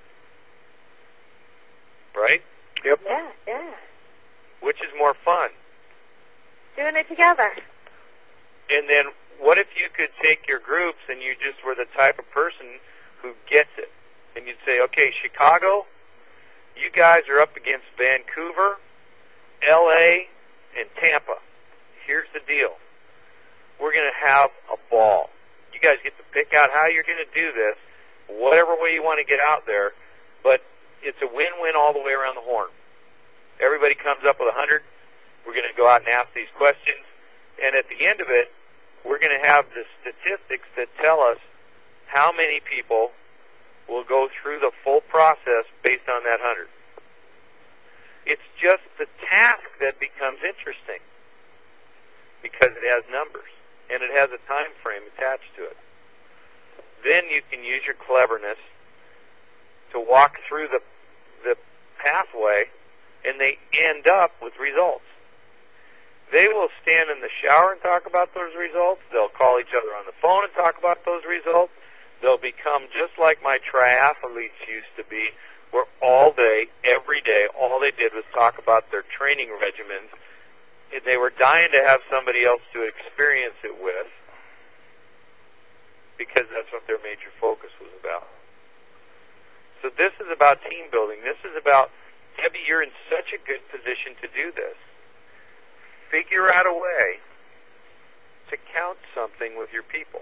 Right? Yep. Yeah, yeah. Which is more fun? Doing it together. And then what if you could take your groups and you just were the type of person who gets it? And you'd say, okay, Chicago, you guys are up against Vancouver, L A, and Tampa. Here's the deal. We're going to have a ball. You guys get to pick out how you're going to do this, whatever way you want to get out there, but it's a win-win all the way around the horn. Everybody comes up with a hundred. We're going to go out and ask these questions, and at the end of it, we're going to have the statistics that tell us how many people will go through the full process based on that hundred. It's just the task that becomes interesting because it has numbers and it has a time frame attached to it. Then you can use your cleverness to walk through the the pathway, and they end up with results. They will stand in the shower and talk about those results. They'll call each other on the phone and talk about those results. They'll become just like my triathletes used to be, where all day, every day, all they did was talk about their training regimens. They were dying to have somebody else to experience it with because that's what their major focus was about. So this is about team building. This is about, Debbie, you're in such a good position to do this. Figure out a way to count something with your people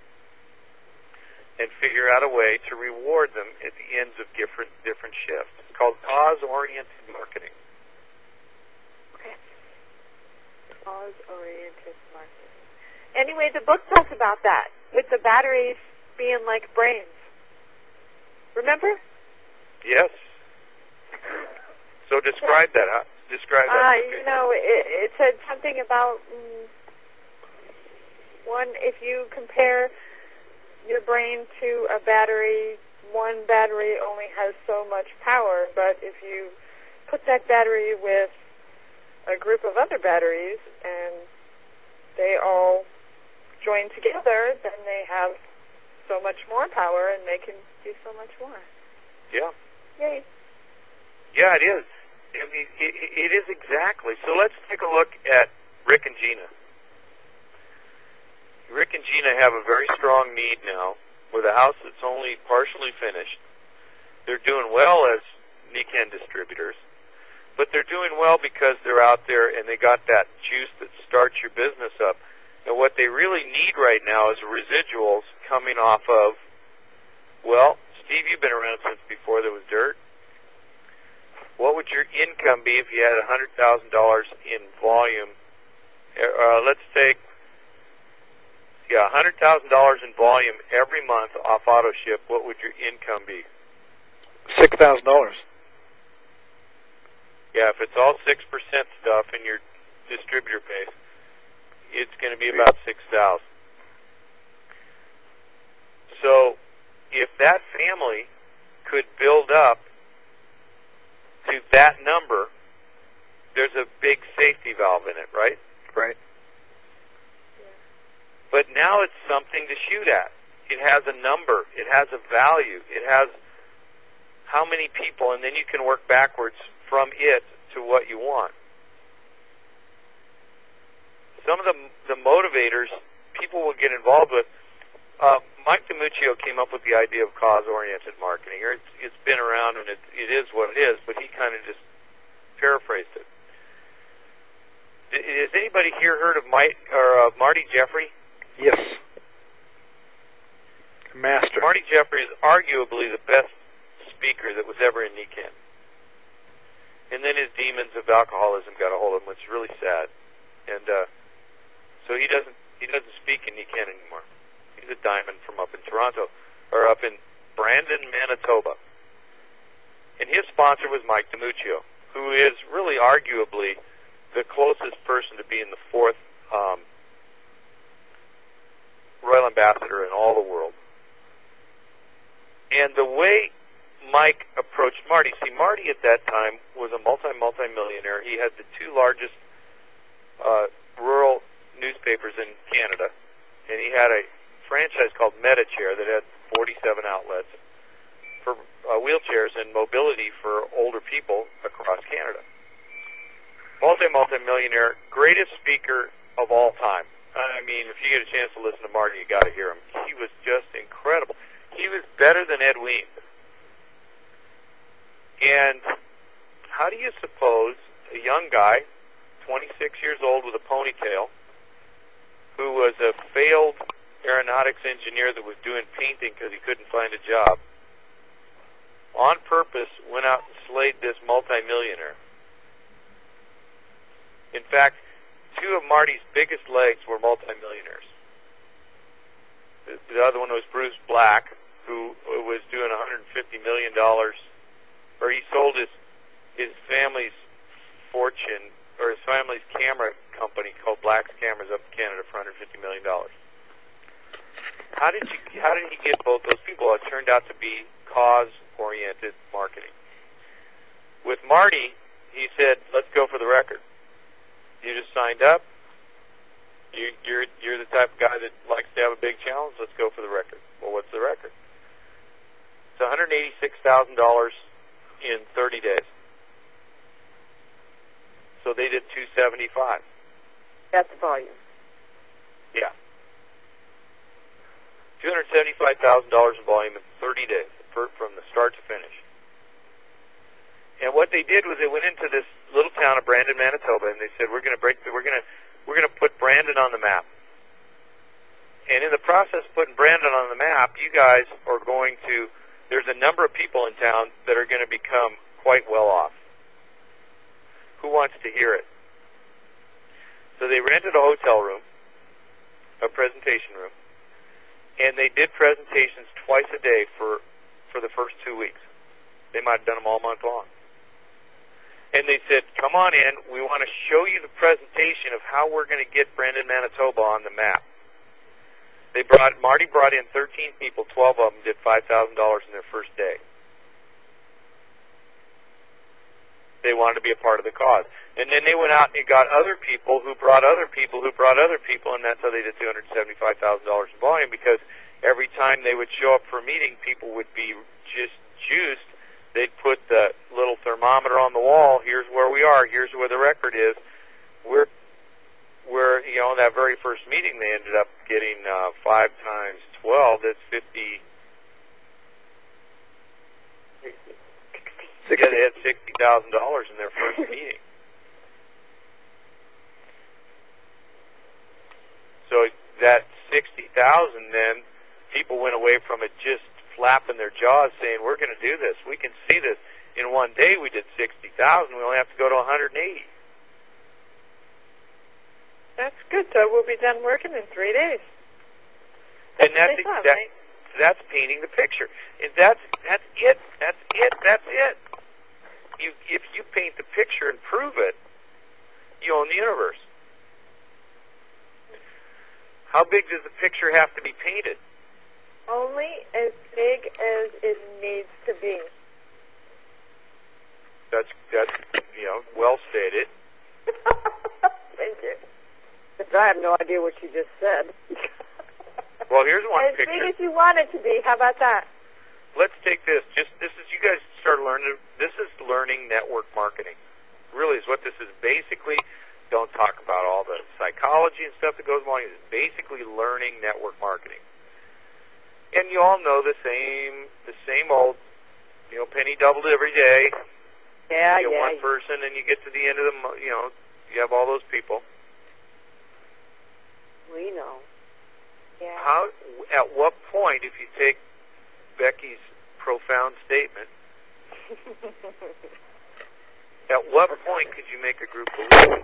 and figure out a way to reward them at the ends of different different shifts. It's called cause-oriented marketing. Okay. Cause-oriented marketing. Anyway, the book talks about that, with the batteries being like brains. Remember? Yes. So describe that. Huh? Describe that. Uh, you know, it, it said something about mm, one. If you compare your brain to a battery, one battery only has so much power. But if you put that battery with a group of other batteries and they all join together, then they have so much more power and they can do so much more. Yeah. Yay. Yeah, it is. I mean, it, it is exactly. So let's take a look at Rick and Gina. Rick and Gina have a very strong need now with a house that's only partially finished. They're doing well as Nikken distributors. but they're doing well because they're out there and they got that juice that starts your business up. And what they really need right now is residuals coming off of, well, Steve, you've been around since before there was dirt. What would your income be if you had one hundred thousand dollars in volume? Uh, let's take, yeah, one hundred thousand dollars in volume every month off auto ship. What would your income be? Six thousand dollars. Yeah, if it's all six percent stuff in your distributor base, it's going to be about six thousand. So, if that family could build up to that number, there's a big safety valve in it, right? Right. But now it's something to shoot at. It has a number. It has a value. It has how many people, and then you can work backwards from it to what you want. Some of the the motivators people will get involved with. Uh, Mike DiMuccio came up with the idea of cause-oriented marketing. Or it's, it's been around, and it, it is what it is, but he kind of just paraphrased it. Has anybody here heard of Mike or uh, Marty Jeffrey? Yes. Master. Marty Jeffrey is arguably the best speaker that was ever in Nikan. And then his demons of alcoholism got a hold of him, which is really sad. And uh, so he doesn't he doesn't speak in Nikan anymore. He's a diamond from up in Toronto, or up in Brandon, Manitoba. And his sponsor was Mike DiMuccio, who is really arguably the closest person to being the fourth um, Royal Ambassador in all the world. And the way Mike approached Marty, see, Marty at that time was a multi-multi-millionaire. He had the two largest uh, rural newspapers in Canada, and he had a franchise called MetaChair that had forty-seven outlets for uh, wheelchairs and mobility for older people across Canada. Multi-multi-millionaire, greatest speaker of all time. I mean, if you get a chance to listen to Marty, you got to hear him. He was just incredible. He was better than Ed Wein. And how do you suppose a young guy, twenty-six years old with a ponytail, who was a failed aeronautics engineer that was doing painting because he couldn't find a job, on purpose went out and slayed this multimillionaire? In fact, two of Marty's biggest legs were multimillionaires. The, the other one was Bruce Black, who was doing one hundred fifty million dollars, or he sold his his family's fortune, or his family's camera company called Black's Cameras up in Canada for one hundred fifty million dollars. How did you? How did he get both those people? It turned out to be cause-oriented marketing. With Marty, he said, "Let's go for the record. You just signed up. You, you're you're the type of guy that likes to have a big challenge. Let's go for the record." Well, what's the record? It's one hundred eighty-six thousand dollars in thirty days. So they did two seventy-five. That's volume. Yeah. two hundred seventy-five thousand dollars in volume in thirty days, for, from the start to finish. And what they did was they went into this little town of Brandon, Manitoba, and they said, "We're going to break. The, we're going to we're going to put Brandon on the map." And in the process of putting Brandon on the map, you guys are going to. There's a number of people in town that are going to become quite well off. Who wants to hear it? So they rented a hotel room, a presentation room, and they did presentations twice a day for for the first two weeks. They might have done them all month long. And they said, "Come on in. We want to show you the presentation of how we're going to get Brandon, Manitoba on the map." They brought Marty brought in thirteen people. twelve of them did five thousand dollars in their first day. They wanted to be a part of the cause. And then they went out and got other people who brought other people who brought other people, and that's how they did two hundred seventy-five thousand dollars in volume, because every time they would show up for a meeting, people would be just juiced. They'd put the little thermometer on the wall. Here's where we are. Here's where the record is. We're, we're you know, in that very first meeting, they ended up getting uh, five times twelve. That's fifty. sixty. Yeah, they had sixty thousand dollars in their first meeting. So that sixty thousand, then people went away from it just flapping their jaws, saying, "We're going to do this. We can see this." In one day, we did sixty thousand. We only have to go to one hundred eighty. That's good. So we'll be done working in three days. And that's what they thought, that, right? that's painting the picture. And that's that's it. That's it. That's it. You if you paint the picture and prove it, you own the universe. How big does the picture have to be painted? Only as big as it needs to be. That's that's you know well stated. Thank you. But I have no idea what you just said. Well, here's one As picture. big as you want it to be. How about that? Let's take this. Just this is you guys start learning. This is learning network marketing. Really, is what this is. Basically, don't talk about all the psychology and stuff that goes along. It's basically learning network marketing. And you all know the same, the same old, you know, penny doubled every day. Yeah, You get yeah. one person, and you get to the end of the, mo- you know, you have all those people. We know. Yeah. How? At what point, if you take Becky's profound statement, at what point could you make a group believe it?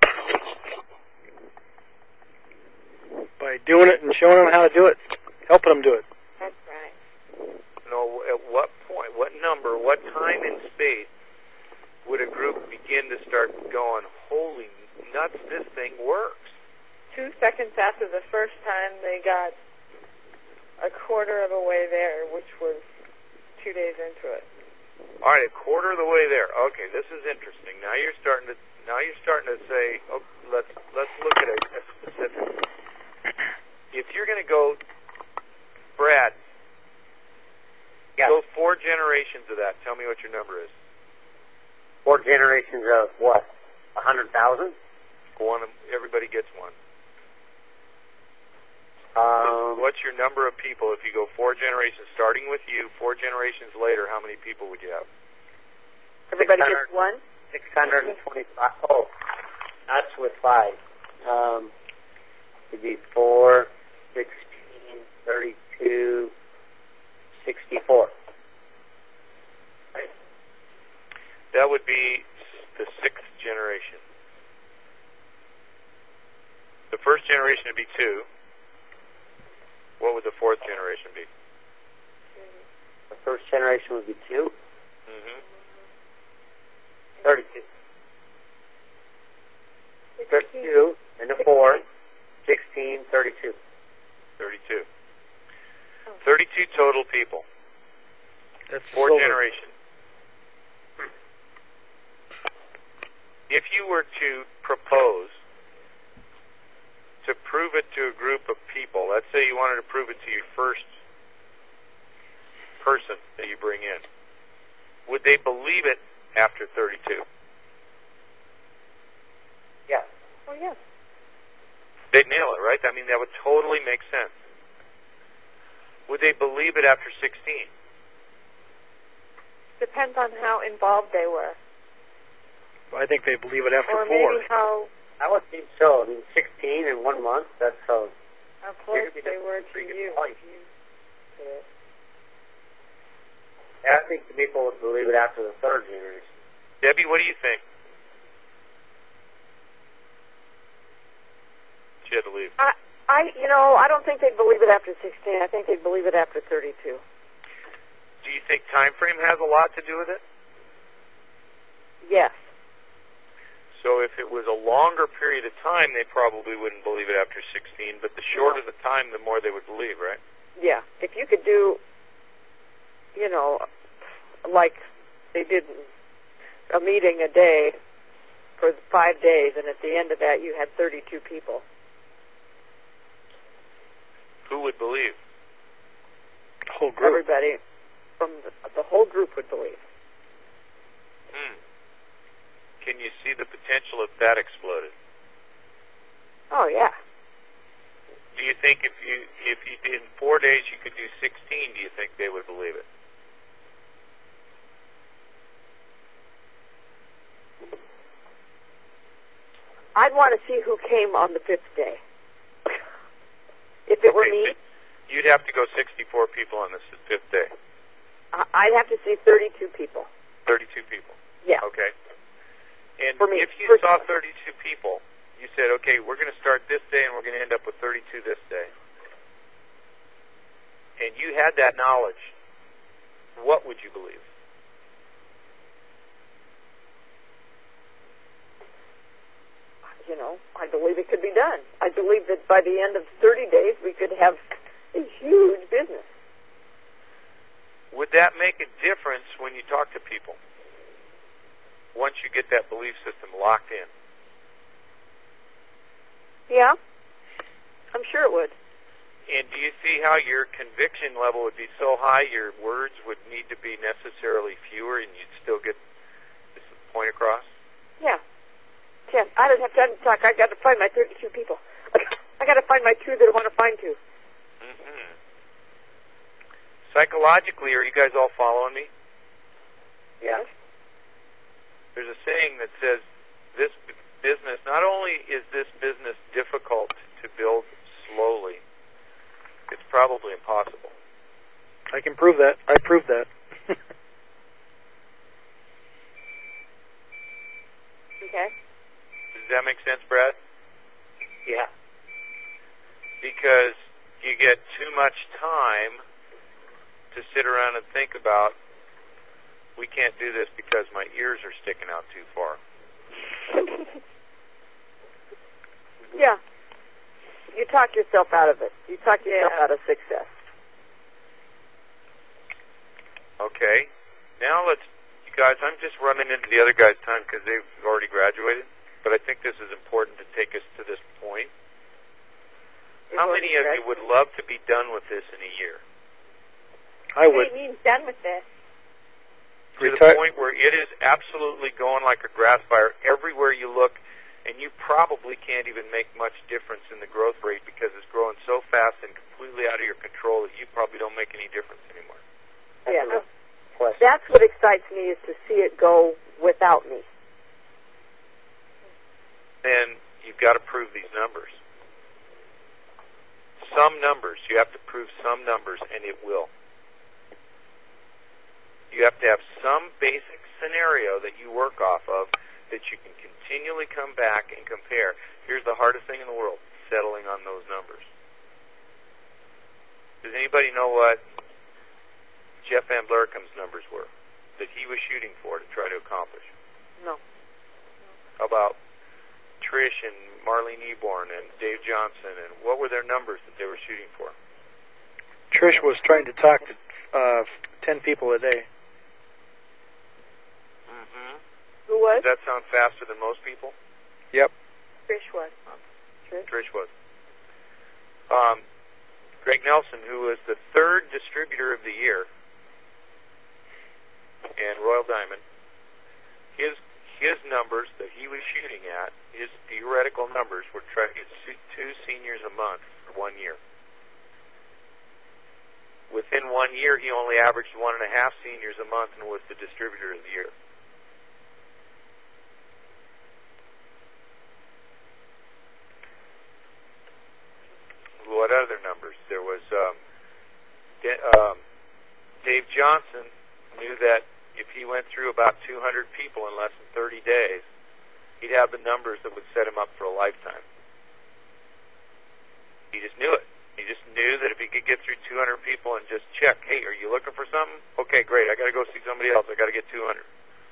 By doing it and showing them how to do it, helping them do it. That's right. You know, at what point, what number, what time and space would a group begin to start going, holy nuts, this thing works? Two seconds after the first time, they got a quarter of a way there, which was two days into it. All right, a quarter of the way there. Okay, this is interesting. Now you're starting to now you're starting to say, oh, let's let's look at a, a specific. If you're going to go, Brad, Yeah. go four generations of that. Tell me what your number is. Four generations of what? A hundred thousand? One, everybody gets one. Um, What's your number of people if you go four generations, starting with you, four generations later, how many people would you have? Everybody six hundred. gets one? Six hundred and twenty-five. Oh, that's with five. Um, it'd be four, sixteen, thirty-two, sixty-four. That would be the sixth generation. The first generation would be two. What would the fourth generation be? The first generation would be two. Mm-hmm. Thirty-two. Thirty-two, and the four, sixteen, thirty-two. thirty-two. thirty-two total people. That's Four silver. generations. If you were to propose to prove it to a group of people, let's say you wanted to prove it to your first person that you bring in, would they believe it after thirty-two? Yeah. Oh, yes. They'd nail it, right? I mean, that would totally make sense. Would they believe it after sixteen? Depends on how involved they were. I think they believe it after Or four. maybe how, I would think so. I mean, sixteen in one month, that's how. how close Maybe they that's were a to pretty good you. point. You- Yeah, I think the people would believe it after the third generation. Debbie, what do you think? She had to leave. I, I, you know, I don't think they'd believe it after sixteen. I think they'd believe it after thirty-two. Do you think time frame has a lot to do with it? Yes. So if it was a longer period of time, they probably wouldn't believe it after sixteen, but the shorter the time, the more they would believe, right? Yeah. If you could do, you know, like they did a meeting a day for five days, and at the end of that you had thirty-two people. Who would believe? The whole group. Everybody from the, the whole group would believe. Hmm. Can you see the potential if that exploded? Oh, yeah. Do you think if you if you did in four days you could do sixteen, do you think they would believe it? I'd want to see who came on the fifth day. If it were Okay, me, so you'd have to go sixty-four people on this fifth day. I- I'd have to see thirty-two people. thirty-two people. Yeah. Okay. And For me, if you first saw one. thirty-two people, you said, okay, we're going to start this day and we're going to end up with thirty-two this day. And you had that knowledge, what would you believe? You know, I believe it could be done. I believe that by the end of thirty days, we could have a huge business. Would that make a difference when you talk to people? Once you get that belief system locked in? Yeah, I'm sure it would. And do you see how your conviction level would be so high, your words would need to be necessarily fewer, and you'd still get this point across? Yeah. Yeah, I don't have time to talk. I got to find my thirty-two people. I got to find my two that I want to find two. Mm-hmm. Psychologically, are you guys all following me? Yeah. There's a saying that says this business, not only is this business difficult to build slowly, it's probably impossible. I can prove that. I proved that. Okay. Does that make sense, Brad? Yeah. Because you get too much time to sit around and think about, we can't do this because my ears are sticking out too far. Yeah. You talk yourself out of it. You talk yourself Yeah. out of success. Okay. Now let's, you guys, I'm just running into the other guys' time because they've already graduated, but I think this is important to take us to this point. How You're many going of to you would love to be done with this in a year? I What would. do you mean done with this? To the Retire- point where it is absolutely going like a grass fire everywhere you look, and you probably can't even make much difference in the growth rate because it's growing so fast and completely out of your control that you probably don't make any difference anymore. Yeah. That's a question. That's what excites me, is to see it go without me. Then you've got to prove these numbers. Some numbers. You have to prove some numbers, and it will. You have to have some basic scenario that you work off of that you can continually come back and compare. Here's the hardest thing in the world, settling on those numbers. Does anybody know what Jeff Van Blericum's numbers were that he was shooting for to try to accomplish? No. How about Trish and Marlene Eborn and Dave Johnson, and what were their numbers that they were shooting for? Trish was trying to talk to uh, ten people a day. Mm-hmm. Who was? Does that sound faster than most people? Yep. Trish was. Trish? Trish was. Um, Greg Nelson, who was the third distributor of the year, and Royal Diamond, his his numbers that he was shooting at, his theoretical numbers, were trying to get two seniors a month for one year. Within one year, he only averaged one and a half seniors a month and was the distributor of the year. What other numbers? There was um, De- um, Dave Johnson knew that if he went through about two hundred people in less than thirty days, he'd have the numbers that would set him up for a lifetime. He just knew it. He just knew that if he could get through two hundred people and just check, hey, are you looking for something? Okay, great. I got to go see somebody else. I got to get two hundred.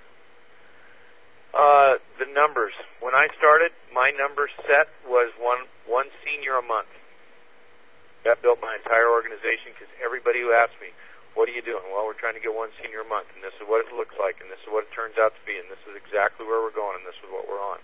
Uh, the numbers. When I started, my number set was one one senior a month. That built my entire organization because everybody who asked me, what are you doing? Well, we're trying to get one senior a month, and this is what it looks like, and this is what it turns out to be, and this is exactly where we're going, and this is what we're on.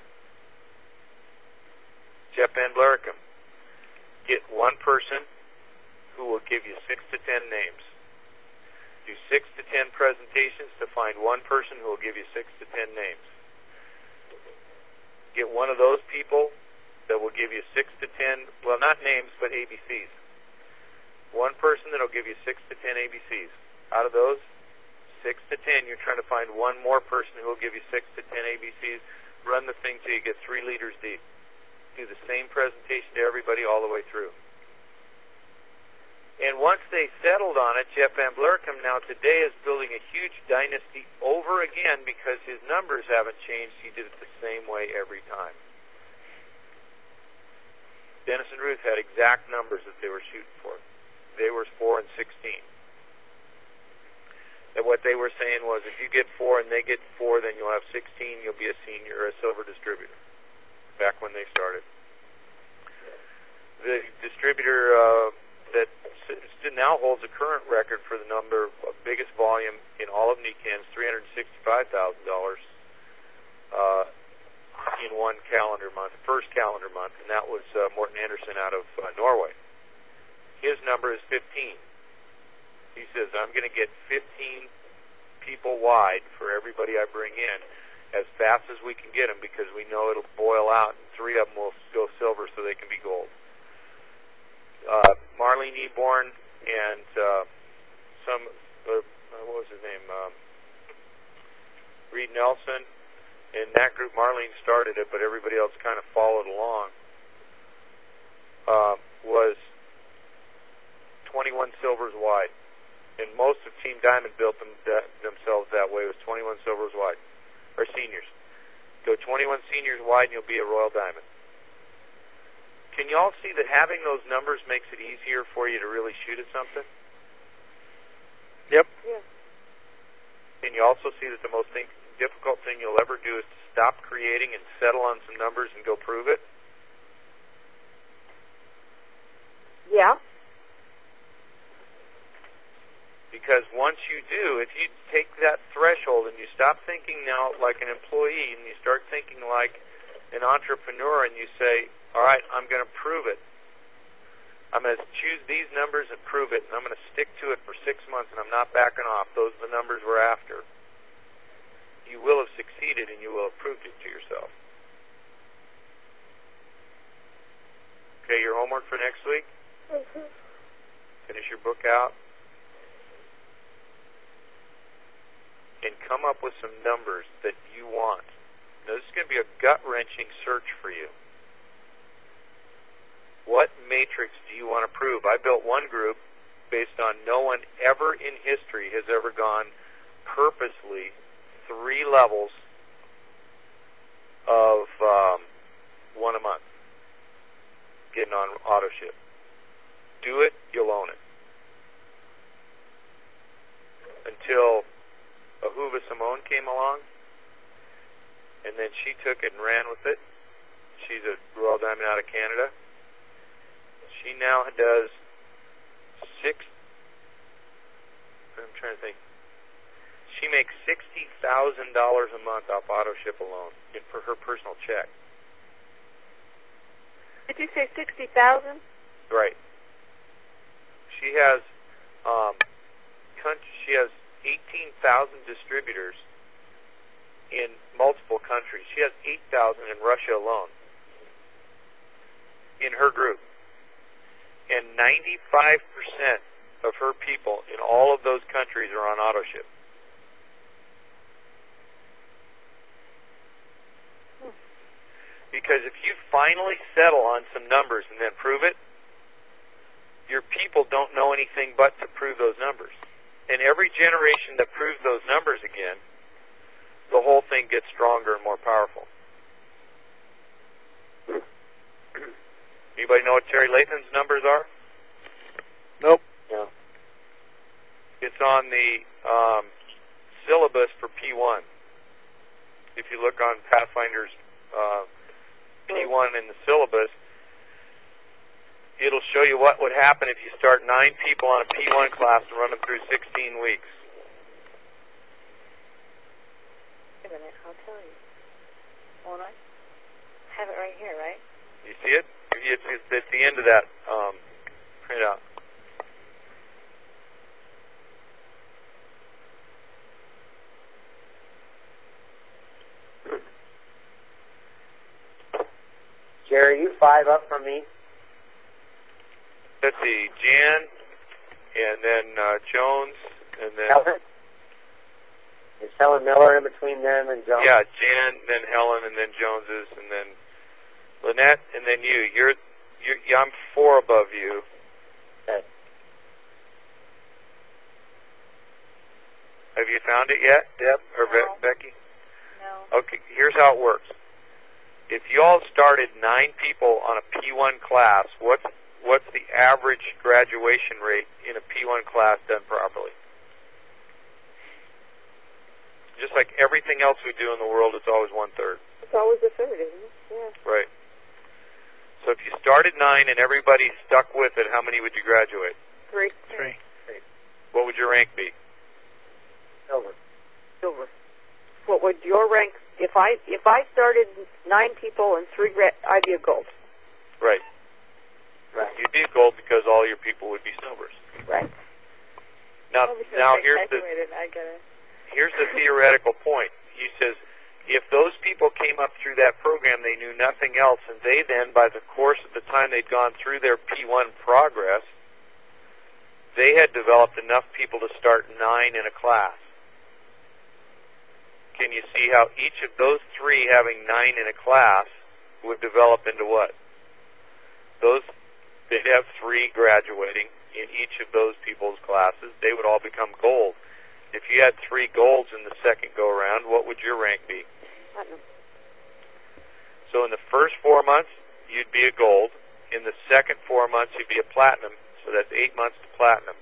Jeff Van Blericum. Get one person who will give you six to ten names. Do six to ten presentations to find one person who will give you six to ten names. Get one of those people that will give you six to ten, well, not names, but A B Cs. One person that will give you six to ten A B Cs. Out of those six to ten, you're trying to find one more person who will give you six to ten A B Cs run the thing till you get three liters deep. Do the same presentation to everybody all the way through. And once they settled on it, Jeff Van Blerkum now today is building a huge dynasty over again because his numbers haven't changed. He did it the same way every time. Dennis and Ruth had exact numbers that they were shooting for. They were four and sixteen. And what they were saying was, if you get four and they get four, then you'll have sixteen. You'll be a senior or a silver distributor. Back when they started, the distributor uh, that now holds a current record for the number of biggest volume in all of N I C A N's, three hundred sixty-five thousand dollars uh, in one calendar month, first calendar month, and that was uh, Morten Andersen out of uh, Norway. His number is fifteen. He says, I'm going to get fifteen people wide for everybody I bring in as fast as we can get them because we know it'll boil out and three of them will go silver so they can be gold. Uh, Marlene Eborn and uh, some, uh, what was his name, um, Reed Nelson. In that group, Marlene started it, but everybody else kind of followed along, uh, was twenty-one silvers wide. And most of Team Diamond built them that, themselves that way. It was twenty-one silvers wide, or seniors. Go twenty-one seniors wide and you'll be a Royal Diamond. Can you all see that having those numbers makes it easier for you to really shoot at something? Yep. Yeah. Can you also see that the most thing, difficult thing you'll ever do is to stop creating and settle on some numbers and go prove it? Yeah. Because once you do, if you take that threshold and you stop thinking now like an employee and you start thinking like an entrepreneur and you say, all right, I'm going to prove it. I'm going to choose these numbers and prove it, and I'm going to stick to it for six months and I'm not backing off. Those are the numbers we're after. You will have succeeded and you will have proved it to yourself. Okay, your homework for next week? Mm-hmm. Finish your book out. And come up with some numbers that you want. Now, this is going to be a gut-wrenching search for you. What matrix do you want to prove? I built one group based on no one ever in history has ever gone purposely three levels of um, one a month, getting on auto ship. Do it, you'll own it. Until Ahuva Simone came along, and then she took it and ran with it. She's a Royal Diamond out of Canada. She now does six, I'm trying to think, she makes sixty thousand dollars a month off auto ship alone in, for her personal check. Did you say sixty thousand? Right. She has, um, she has eighteen thousand distributors in multiple countries. She has eight thousand in Russia alone in her group. And ninety-five percent of her people in all of those countries are on auto ship. Because if you finally settle on some numbers and then prove it, your people don't know anything but to prove those numbers. And every generation that proves those numbers again, the whole thing gets stronger and more powerful. Anybody know what Terry Lathan's numbers are? Nope. No. It's on the um, syllabus for P one. If you look on Pathfinder's uh, P one in the syllabus, it'll show you what would happen if you start nine people on a P one class and run them through sixteen weeks. Wait a minute, I'll tell you. Won't I? Have it right here, right? You see it? It's, it's at the end of that um, printout. Jerry, you five up from me? Let's see, Jan, and then uh, Jones, and then Kelvin? Is Helen Miller in between them and Jones. Yeah, Jan, then Helen, and then Joneses, and then Lynette, and then you. You're, you're yeah, I'm four above you. Okay. Have you found it yet, Deb or No. Be- Becky? No. Okay, here's how it works. If you all started nine people on a P one class, what's what's the average graduation rate in a P one class done properly? Just like everything else we do in the world, it's always one-third. It's always a third, isn't it? Yeah. Right. So if you started nine and everybody stuck with it, how many would you graduate? Three. Three. What would your rank be? Silver. Silver. What would your rank, if I if I started nine people and three, gra- I'd be a gold. Right. Right. You'd be gold because all your people would be silvers. Right. Now, Oh, because now they here's the graduated, I get it. here's the theoretical point. He says, if those people came up through that program, they knew nothing else, and they then, by the course of the time they'd gone through their P one progress, they had developed enough people to start nine in a class. Can you see how each of those three having nine in a class would develop into what? Those, they'd have three graduating in each of those people's classes. They would all become gold. If you had three golds in the second go-around, what would your rank be? Platinum. So in the first four months, you'd be a gold. In the second four months, you'd be a platinum. So that's eight months to platinum.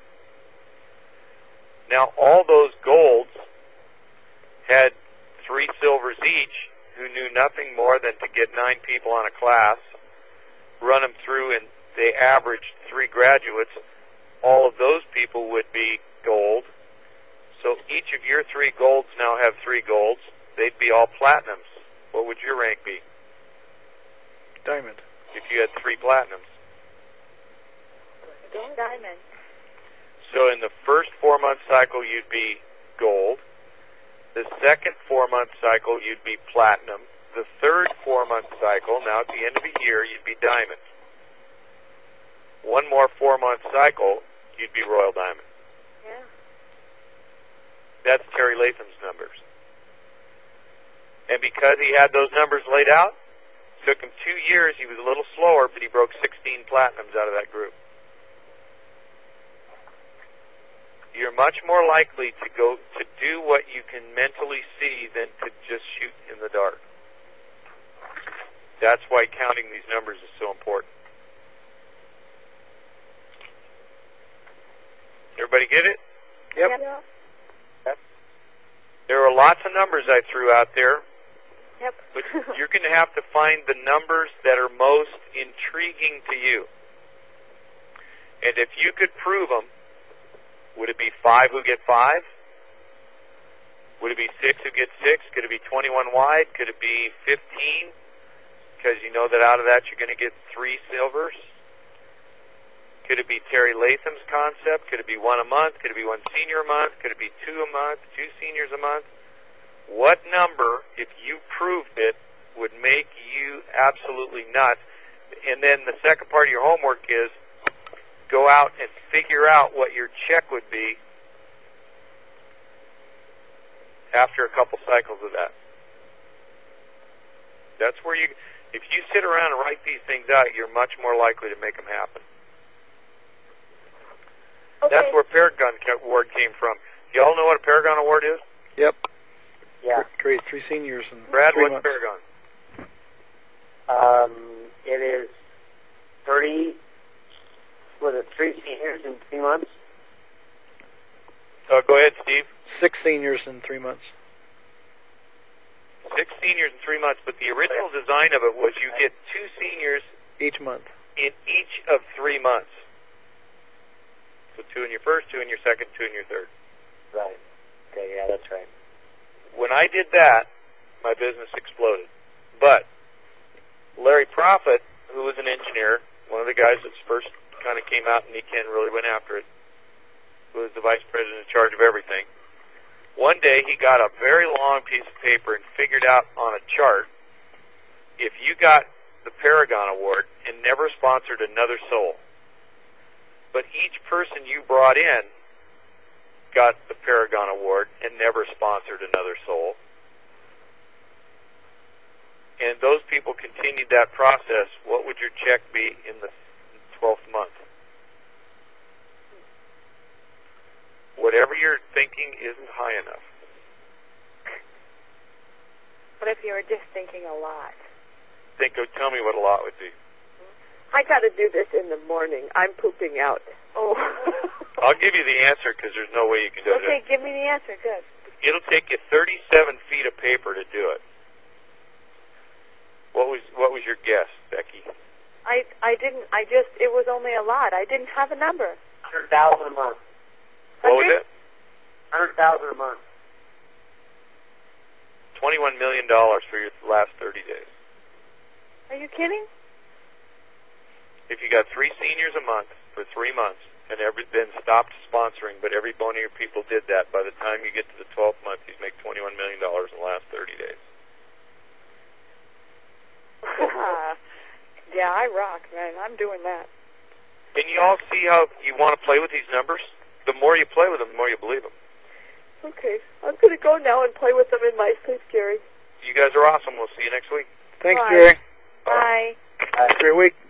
Now, all those golds had three silvers each who knew nothing more than to get nine people on a class, run them through, and they averaged three graduates. All of those people would be gold. So each of your three golds now have three golds. They'd be all platinums. What would your rank be Diamond. if you had three platinums? Diamond. So in the first four-month cycle, you'd be gold. The second four-month cycle, you'd be platinum. The third four-month cycle, now at the end of the year, you'd be diamond. One more four-month cycle, you'd be royal diamond. Yeah. That's Terry Latham's numbers. And because he had those numbers laid out, it took him two years. He was a little slower, but he broke sixteen platinums out of that group. You're much more likely to go to do what you can mentally see than to just shoot in the dark. That's why counting these numbers is so important. Everybody get it? Yep. Yep. There are lots of numbers I threw out there, Yep. but you're going to have to find the numbers that are most intriguing to you. And if you could prove them, would it be five who get five? Would it be six who get six? Could it be twenty-one wide? Could it be fifteen? Because you know that out of that you're going to get three silvers. Could it be Terry Latham's concept? Could it be one a month? Could it be one senior a month? Could it be two a month? Two seniors a month? What number, if you proved it, would make you absolutely nuts? And then the second part of your homework is go out and figure out what your check would be after a couple cycles of that. That's where you, if you sit around and write these things out, you're much more likely to make them happen. Okay. That's where Paragon Award came from. You all know what a Paragon Award is? Yep. Yeah. Great. Three seniors and Brad, three what's months. Paragon? Um, it is thirty. Was it three seniors in three months? Uh, go ahead, Steve. Six seniors in three months. Six seniors in three months, but the original design of it was you get two seniors Each month. in each of three months. So two in your first, two in your second, two in your third. Right. Okay. Yeah, that's right. When I did that, my business exploded. But Larry Prophet, who was an engineer, one of the guys that first kind of came out and he can really went after it, who was the vice president in charge of everything. One day he got a very long piece of paper and figured out on a chart, if you got the Paragon Award and never sponsored another soul, but each person you brought in got the Paragon Award and never sponsored another soul. And those people continued that process. What would your check be in the twelfth month? Whatever you're thinking isn't high enough. What if you were just thinking a lot? Think. Tell me what a lot would be. I got to do this in the morning. I'm pooping out. Oh. I'll give you the answer because there's no way you can do it. Okay, give me the answer. Good. It'll take you thirty-seven feet of paper to do it. What was what was your guess, Becky? I I didn't. I just. It was only a lot. I didn't have a number. Hundred thousand a month. What was it? Hundred thousand a month. Twenty-one million dollars for your last thirty days. Are you kidding? If you got three seniors a month for three months, and every then stopped sponsoring, but every one of your people did that, by the time you get to the twelfth month, you make twenty-one million dollars in the last thirty days. Yeah, I rock, man. I'm doing that. Can you all see how you want to play with these numbers? The more you play with them, the more you believe them. Okay. I'm going to go now and play with them in my sleep, Gary. You guys are awesome. We'll see you next week. Thanks, Bye. Jerry. Bye. Have a great week.